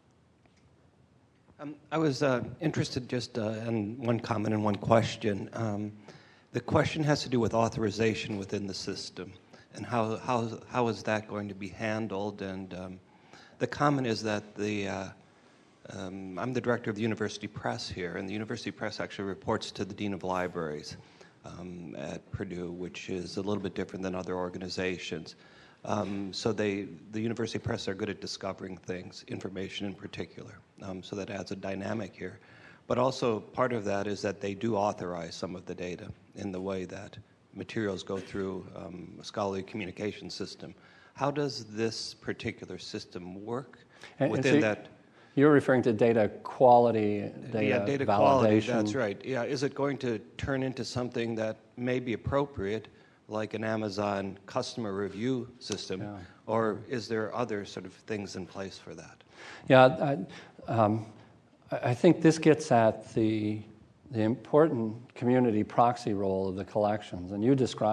Um, I was uh, interested just uh, in one comment and one question. Um, the question has to do with authorization within the system and how, how, how is that going to be handled. And um, the comment is that the, uh, um, I'm the director of the University Press here, and the University Press actually reports to the Dean of Libraries um, at Purdue, which is a little bit different than other organizations. Um, so they, the University Press are good at discovering things, information in particular. Um, so that adds a dynamic here. But also part of that is that they do authorize some of the data in the way that materials go through um, a scholarly communication system. How does this particular system work and, within and so that? You're referring to data quality, data yeah, data validation. quality, that's right. Yeah, is it going to turn into something that may be appropriate, like an Amazon customer review system, yeah. or is there other sort of things in place for that? Yeah, I, um, I think this gets at the, the important community proxy role of the collections, and you described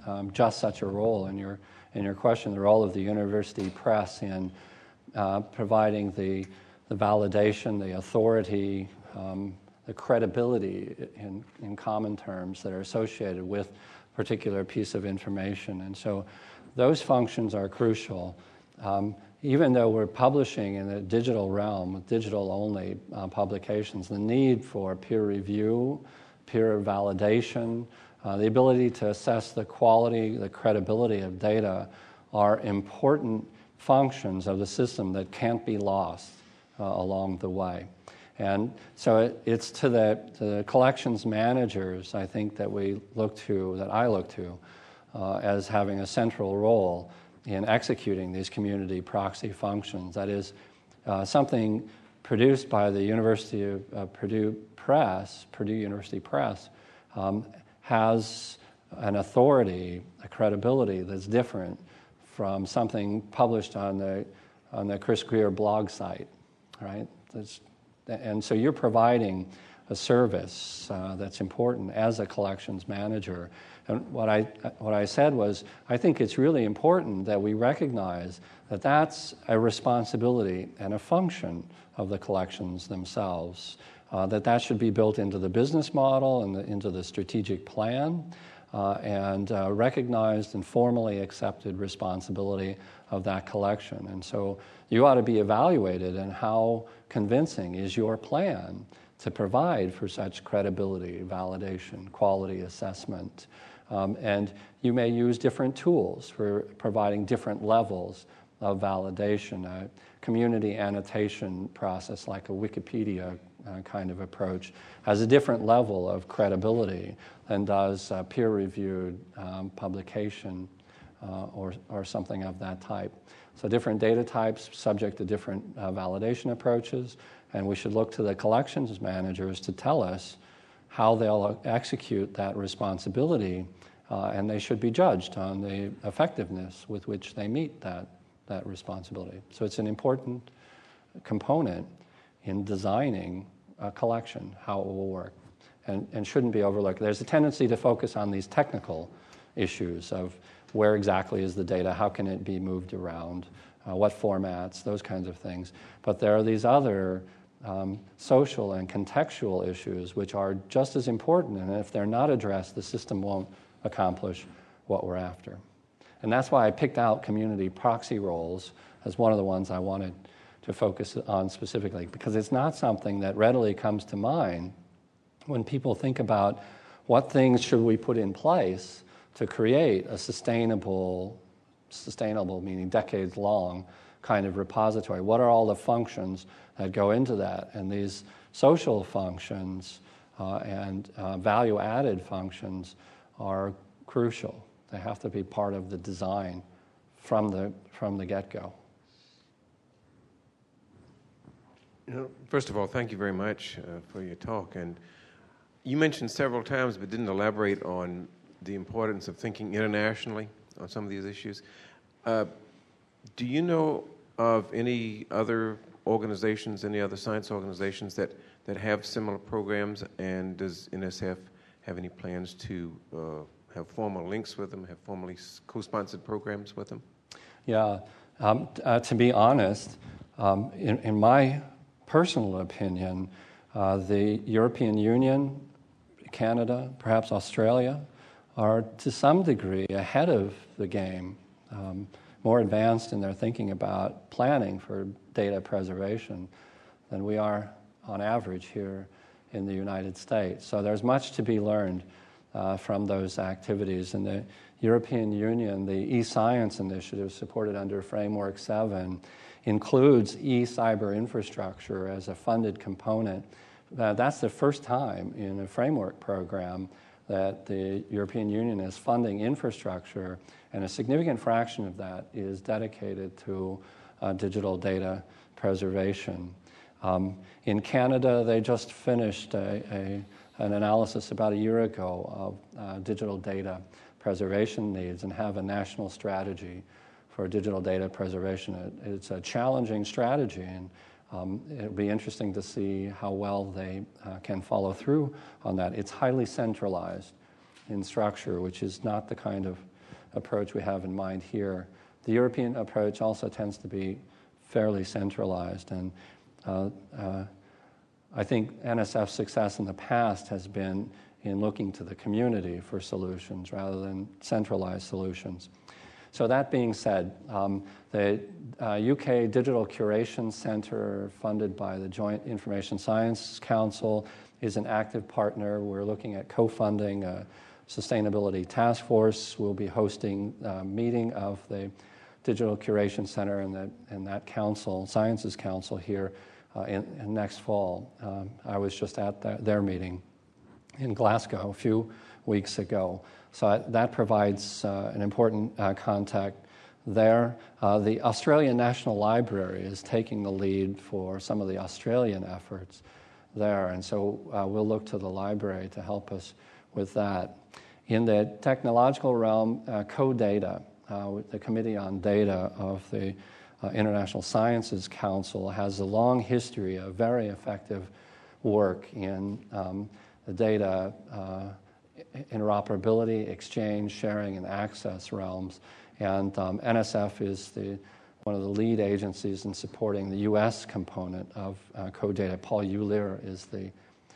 um, just such a role in your in your question, the role of the university press in uh, providing the the validation, the authority, um, the credibility in, in common terms that are associated with a particular piece of information. And so those functions are crucial. Um, even though we're publishing in the digital realm, with digital-only uh, publications, the need for peer review, peer validation, uh, the ability to assess the quality, the credibility of data are important functions of the system that can't be lost uh, along the way. And so it, it's to the, to the collections managers, I think, that we look to, that I look to, uh, as having a central role in executing these community proxy functions. That is, uh, something produced by the University of uh, Purdue Press, Purdue University Press, um, has an authority, a credibility that's different from something published on the on the Chris Greer blog site, right? That's, and so you're providing a service uh, that's important as a collections manager. And what I what I said was, I think it's really important that we recognize that that's a responsibility and a function of the collections themselves, uh, that that should be built into the business model and the, into the strategic plan, uh, and uh, recognized and formally accepted responsibility of that collection. And so you ought to be evaluated in how convincing is your plan to provide for such credibility, validation, quality assessment. Um, and you may use different tools for providing different levels of validation. A community annotation process like a Wikipedia uh, kind of approach has a different level of credibility than does uh, peer-reviewed um, publication uh, or, or something of that type. So different data types subject to different uh, validation approaches, and we should look to the collections managers to tell us how they'll execute that responsibility, uh, and they should be judged on the effectiveness with which they meet that, that responsibility. So it's an important component in designing a collection, how it will work, and, and shouldn't be overlooked. There's a tendency to focus on these technical issues of where exactly is the data, how can it be moved around, uh, what formats, those kinds of things. But there are these other Um, social and contextual issues which are just as important, and if they're not addressed, the system won't accomplish what we're after. And that's why I picked out community proxy roles as one of the ones I wanted to focus on specifically, because it's not something that readily comes to mind when people think about what things should we put in place to create a sustainable, sustainable meaning decades-long kind of repository. What are all the functions that go into that? And these social functions uh, and uh, value-added functions are crucial. They have to be part of the design from the from the get-go. You know, first of all, thank you very much uh, for your talk. And you mentioned several times, but didn't elaborate on the importance of thinking internationally on some of these issues. Uh, do you know of any other organizations, any other science organizations that, that have similar programs, and does N S F have any plans to uh, have formal links with them, have formally co-sponsored programs with them? Yeah, um, uh, to be honest, um, in, in my personal opinion, uh, the European Union, Canada, perhaps Australia, are to some degree ahead of the game, um, more advanced in their thinking about planning for data preservation than we are on average here in the United States. So there's much to be learned uh, from those activities. In the European Union, the e-science initiative supported under Framework seven includes e-cyber infrastructure as a funded component. Uh, that's the first time in a framework program that the European Union is funding infrastructure, and a significant fraction of that is dedicated to uh, digital data preservation. Um, in Canada, they just finished a, a, an analysis about a year ago of uh, digital data preservation needs and have a national strategy for digital data preservation. It, it's a challenging strategy, and um, it'll be interesting to see how well they uh, can follow through on that. It's highly centralized in structure, which is not the kind of approach we have in mind here. The European approach also tends to be fairly centralized, and uh, uh, I think N S F's success in the past has been in looking to the community for solutions rather than centralized solutions. So that being said, um, the uh, U K Digital Curation Centre, funded by the Joint Information Science Council, is an active partner. We're looking at co-funding a sustainability task force. We'll be hosting a meeting of the Digital Curation Center and that, and that council, Sciences Council here uh, in, in next fall. Um, I was just at the, their meeting in Glasgow a few weeks ago. So I, that provides uh, an important uh, contact there. Uh, the Australian National Library is taking the lead for some of the Australian efforts there, and so uh, we'll look to the library to help us with that. In the technological realm, uh, CODATA, uh, the Committee on Data of the uh, International Sciences Council, has a long history of very effective work in um, the data uh, interoperability, exchange, sharing, and access realms. And um, N S F is the, one of the lead agencies in supporting the U S component of uh, CODATA. Paul Ulir is the,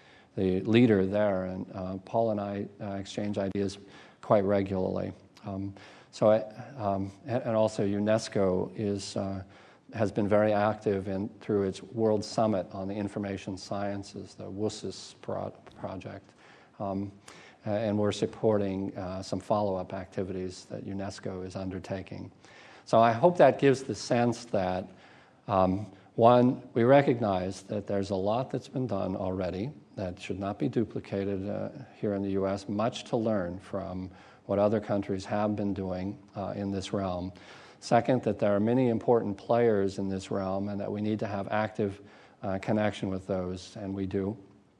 the leader there, and uh, Paul and I uh, exchange ideas quite regularly. Um, so, I, um, and, and also UNESCO is, uh, has been very active in, through its World Summit on the Information Sciences, the W S I S pro- project. Um, and we're supporting uh, some follow-up activities that UNESCO is undertaking. So I hope that gives the sense that, um, one, we recognize that there's a lot that's been done already that should not be duplicated uh, here in the U S, much to learn from what other countries have been doing uh, in this realm. Second, that there are many important players in this realm and that we need to have active uh, connection with those, and we do.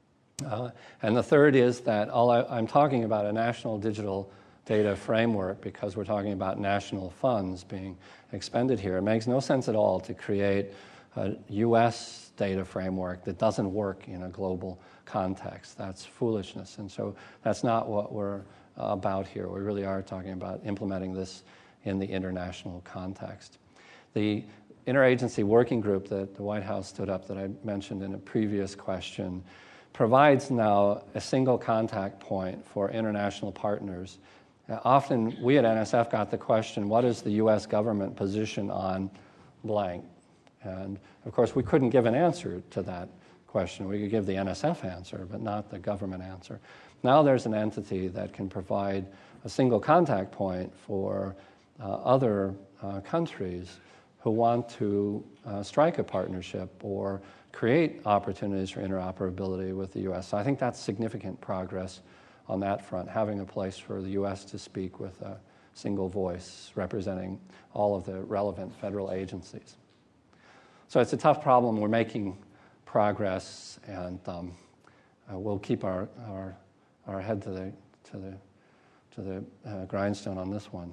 Uh, and the third is that all I, I'm talking about a national digital data framework because we're talking about national funds being expended here. It makes no sense at all to create a U S data framework that doesn't work in a global context. That's foolishness. And so that's not what we're about here. We really are talking about implementing this in the international context. The interagency working group that the White House stood up that I mentioned in a previous question provides now a single contact point for international partners. Uh, often we at N S F got the question, what is the U S government position on blank? And of course we couldn't give an answer to that question. We could give the N S F answer, but not the government answer. Now there's an entity that can provide a single contact point for uh, other uh, countries who want to uh, strike a partnership or create opportunities for interoperability with the U S. So I think that's significant progress on that front, having a place for the U S to speak with a single voice representing all of the relevant federal agencies. So it's a tough problem. We're making progress, and um, uh, we'll keep our, our our head to the to the to the uh, grindstone on this one.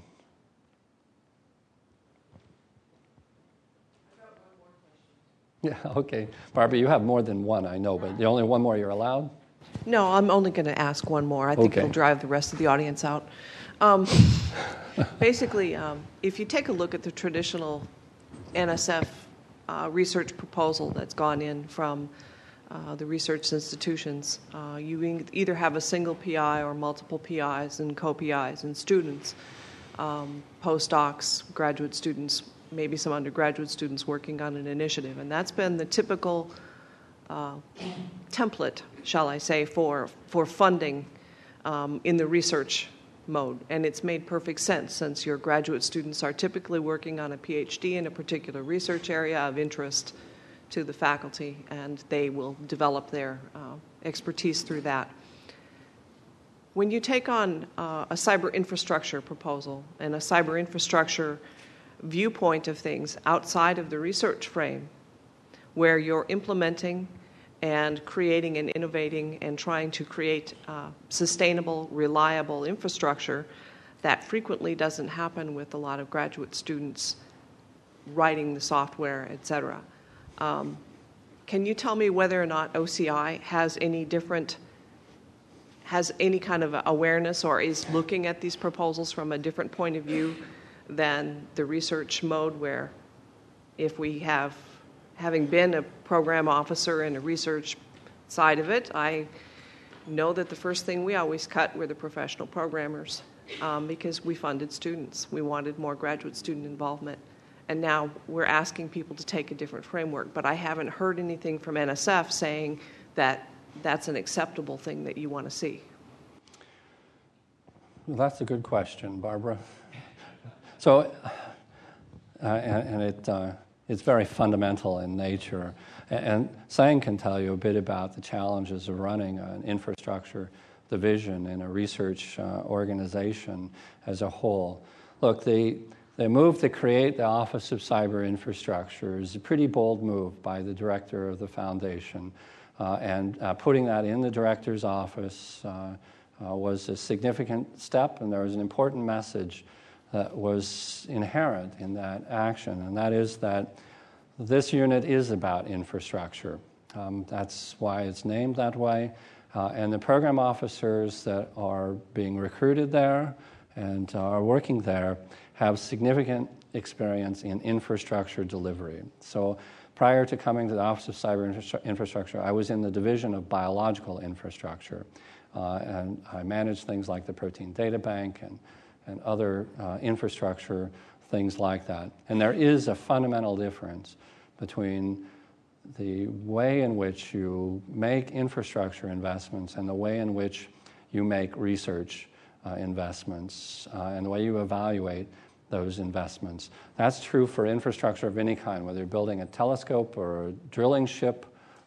Yeah, okay. Barbara, you have more than one, I know, but the only one more you're allowed? No, I'm only going to ask one more. I think Okay. it'll drive the rest of the audience out. Um, basically, um, if you take a look at the traditional N S F uh, research proposal that's gone in from uh, the research institutions, uh, you either have a single P I or multiple P Is and co-P Is and students, um, postdocs, graduate students, maybe some undergraduate students working on an initiative. And that's been the typical uh, template, shall I say, for, for funding um, in the research mode. And it's made perfect sense since your graduate students are typically working on a PhD in a particular research area of interest to the faculty, and they will develop their uh, expertise through that. When you take on uh, a cyber infrastructure proposal and a cyber infrastructure viewpoint of things outside of the research frame, where you're implementing and creating and innovating and trying to create uh, sustainable, reliable infrastructure, that frequently doesn't happen with a lot of graduate students writing the software, et cetera. Um, can you tell me whether or not O C I has any different has any kind of awareness or is looking at these proposals from a different point of view than the research mode, where if we have, having been a program officer in a research side of it, I know that the first thing we always cut were the professional programmers um, because we funded students. We wanted more graduate student involvement. And now we're asking people to take a different framework. But I haven't heard anything from N S F saying that that's an acceptable thing that you want to see. Well, that's a good question, Barbara. So, uh, and, and it, uh, it's very fundamental in nature. And, and Sang can tell you a bit about the challenges of running an infrastructure division in a research uh, organization as a whole. Look, the, the move to create the Office of Cyber Infrastructure is a pretty bold move by the director of the foundation. Uh, and uh, putting that in the director's office uh, uh, was a significant step, and there was an important message that was inherent in that action, and that is that this unit is about infrastructure. Um, that's why it's named that way. Uh, and the program officers that are being recruited there and uh, are working there have significant experience in infrastructure delivery. So prior to coming to the Office of Cyber Infra- Infrastructure, I was in the division of biological infrastructure, uh, and I managed things like the Protein Data Bank and, and other uh, infrastructure, things like that. And there is a fundamental difference between the way in which you make infrastructure investments and the way in which you make research uh, investments uh, and the way you evaluate those investments. That's true for infrastructure of any kind, whether you're building a telescope or a drilling ship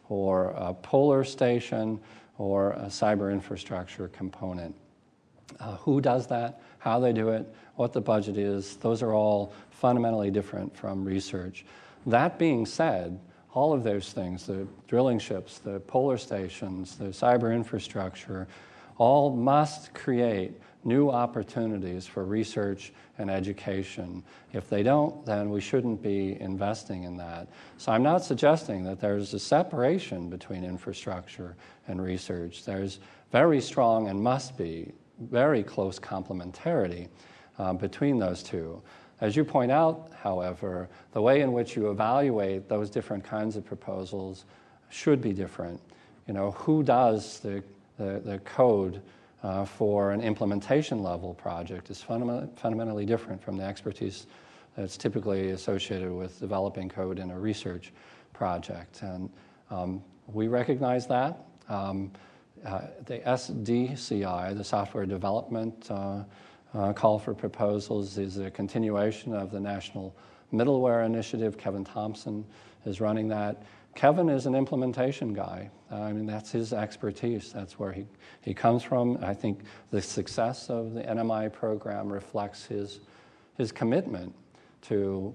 or a polar station or a cyber infrastructure component. Uh, who does that, how they do it, what the budget is, those are all fundamentally different from research. That being said, all of those things, the drilling ships, the polar stations, the cyber infrastructure, all must create new opportunities for research and education. If they don't, then we shouldn't be investing in that. So I'm not suggesting that there's a separation between infrastructure and research. There's very strong and must be very close complementarity uh, between those two. As you point out, however, the way in which you evaluate those different kinds of proposals should be different. You know, who does the, the, the code uh, for an implementation level project is fundament- fundamentally different from the expertise that's typically associated with developing code in a research project. And um, we recognize that. Um, uh, the S D C I, the Software Development uh, Uh, call for proposals, is a continuation of the National Middleware Initiative. Kevin Thompson is running that. Kevin is an implementation guy. Uh, I mean, that's his expertise. That's where he, he comes from. I think the success of the N M I program reflects his, his commitment to,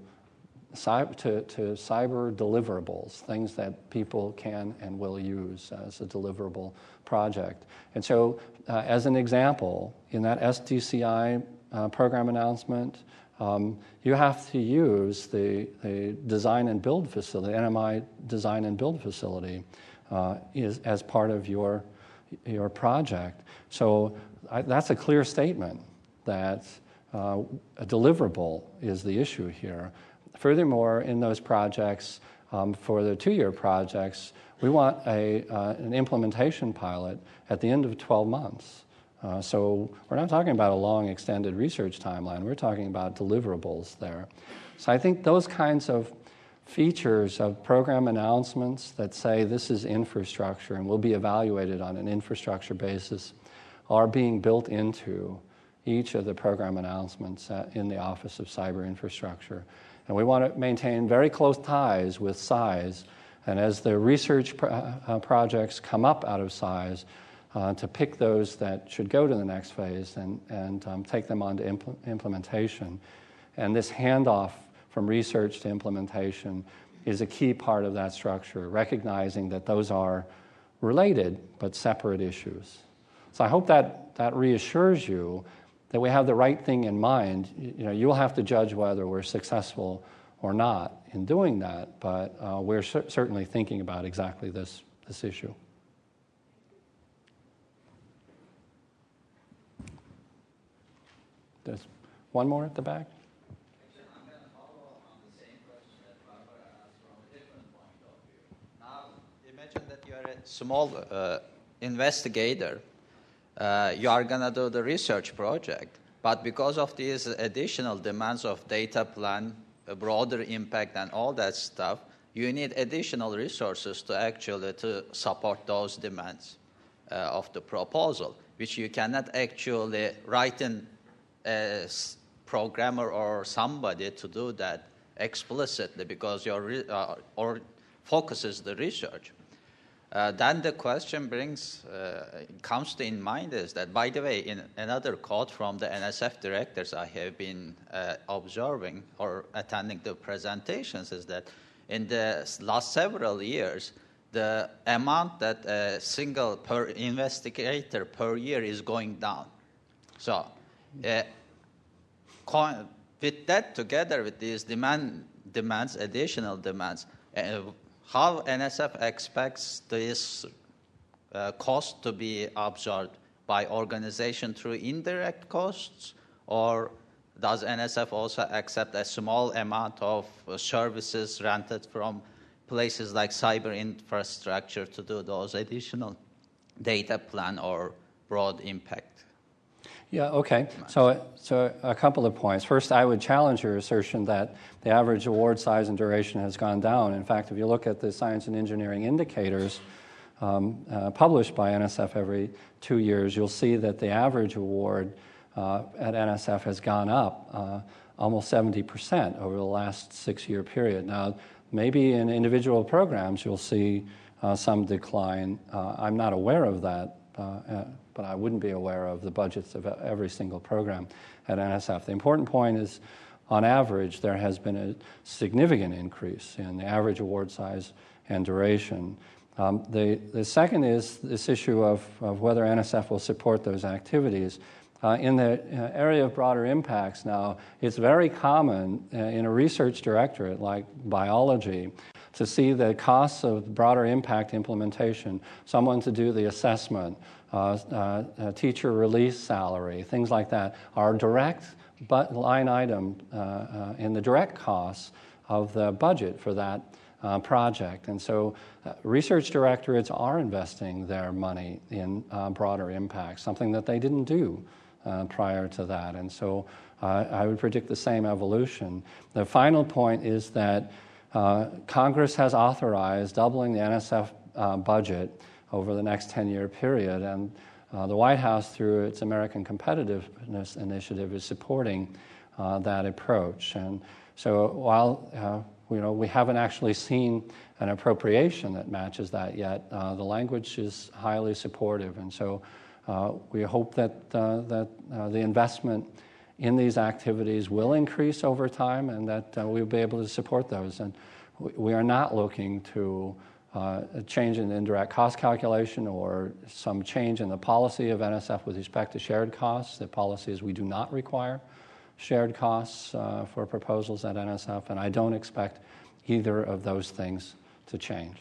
cy- to, to cyber deliverables, things that people can and will use as a deliverable project. And so, uh, as an example, in that S D C I uh, program announcement, um, you have to use the, the design and build facility, N M I design and build facility, uh, is as part of your your project. So I, that's a clear statement that uh, a deliverable is the issue here. Furthermore, in those projects, um, for the two-year projects, we want a uh, an implementation pilot at the end of twelve months. Uh, so we're not talking about a long, extended research timeline. We're talking about deliverables there. So I think those kinds of features of program announcements that say this is infrastructure and will be evaluated on an infrastructure basis are being built into each of the program announcements uh, in the Office of Cyber Infrastructure. And we want to maintain very close ties with S I Z, and as the research pro- uh, projects come up out of S I Z, uh, to pick those that should go to the next phase and, and um, take them on to impl- implementation. And this handoff from research to implementation is a key part of that structure, recognizing that those are related but separate issues. So I hope that that reassures you that we have the right thing in mind. You know, you'll have to judge whether we're successful or not in doing that, but uh, we're cer- certainly thinking about exactly this, this issue. There's one more at the back. Imagine that you are a small uh, investigator. Uh, you are going to do the research project, but because of these additional demands of data plan, a broader impact, and all that stuff, you need additional resources to actually to support those demands uh, of the proposal, which you cannot actually write in a programmer or somebody to do that explicitly because your re- uh, or focuses the research. Uh, then the question brings uh, comes to in mind is that, by the way, in another quote from the N S F directors I have been uh, observing or attending the presentations is that in the last several years, the amount that a single per investigator per year is going down. So uh, co- with that together with these demand demands, additional demands, uh, how N S F expects this uh, cost to be absorbed by organization through indirect costs, or does N S F also accept a small amount of uh, services rented from places like cyber infrastructure to do those additional data plan or broad impact? Yeah, okay. So, so a couple of points. First, I would challenge your assertion that the average award size and duration has gone down. In fact, if you look at the science and engineering indicators um, uh, published by N S F every two years, you'll see that the average award uh, at N S F has gone up uh, almost seventy percent over the last six-year period. Now, maybe in individual programs you'll see uh, some decline. Uh, I'm not aware of that. Uh, uh, but I wouldn't be aware of the budgets of every single program at N S F. The important point is, on average, there has been a significant increase in the average award size and duration. Um, the, the second is this issue of, of whether N S F will support those activities. Uh, in the uh, area of broader impacts now, it's very common uh, in a research directorate like biology to see the costs of broader impact implementation, someone to do the assessment, uh, uh, uh, teacher release salary, things like that, are direct but line item uh, uh, in the direct costs of the budget for that uh, project. And so uh, research directorates are investing their money in uh, broader impacts, something that they didn't do uh, prior to that. And so uh, I would predict the same evolution. The final point is that Uh, Congress has authorized doubling the N S F uh, budget over the next ten-year period, and uh, the White House, through its American Competitiveness Initiative, is supporting uh, that approach. And so while uh, you know, we haven't actually seen an appropriation that matches that yet, uh, the language is highly supportive, and so uh, we hope that, uh, that uh, the investment in these activities will increase over time, and that uh, we'll be able to support those. And we are not looking to uh, a change in the indirect cost calculation or some change in the policy of N S F with respect to shared costs. The policy is we do not require shared costs uh, for proposals at N S F, and I don't expect either of those things to change.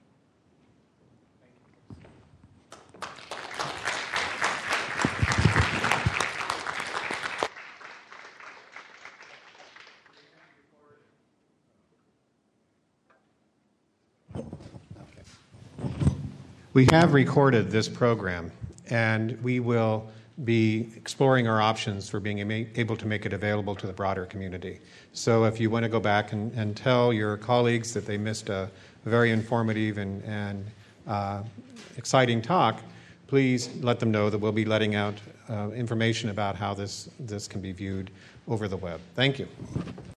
We have recorded this program, and we will be exploring our options for being able to make it available to the broader community. So if you want to go back and, and tell your colleagues that they missed a very informative and, and uh, exciting talk, please let them know that we'll be letting out uh, information about how this, this can be viewed over the web. Thank you.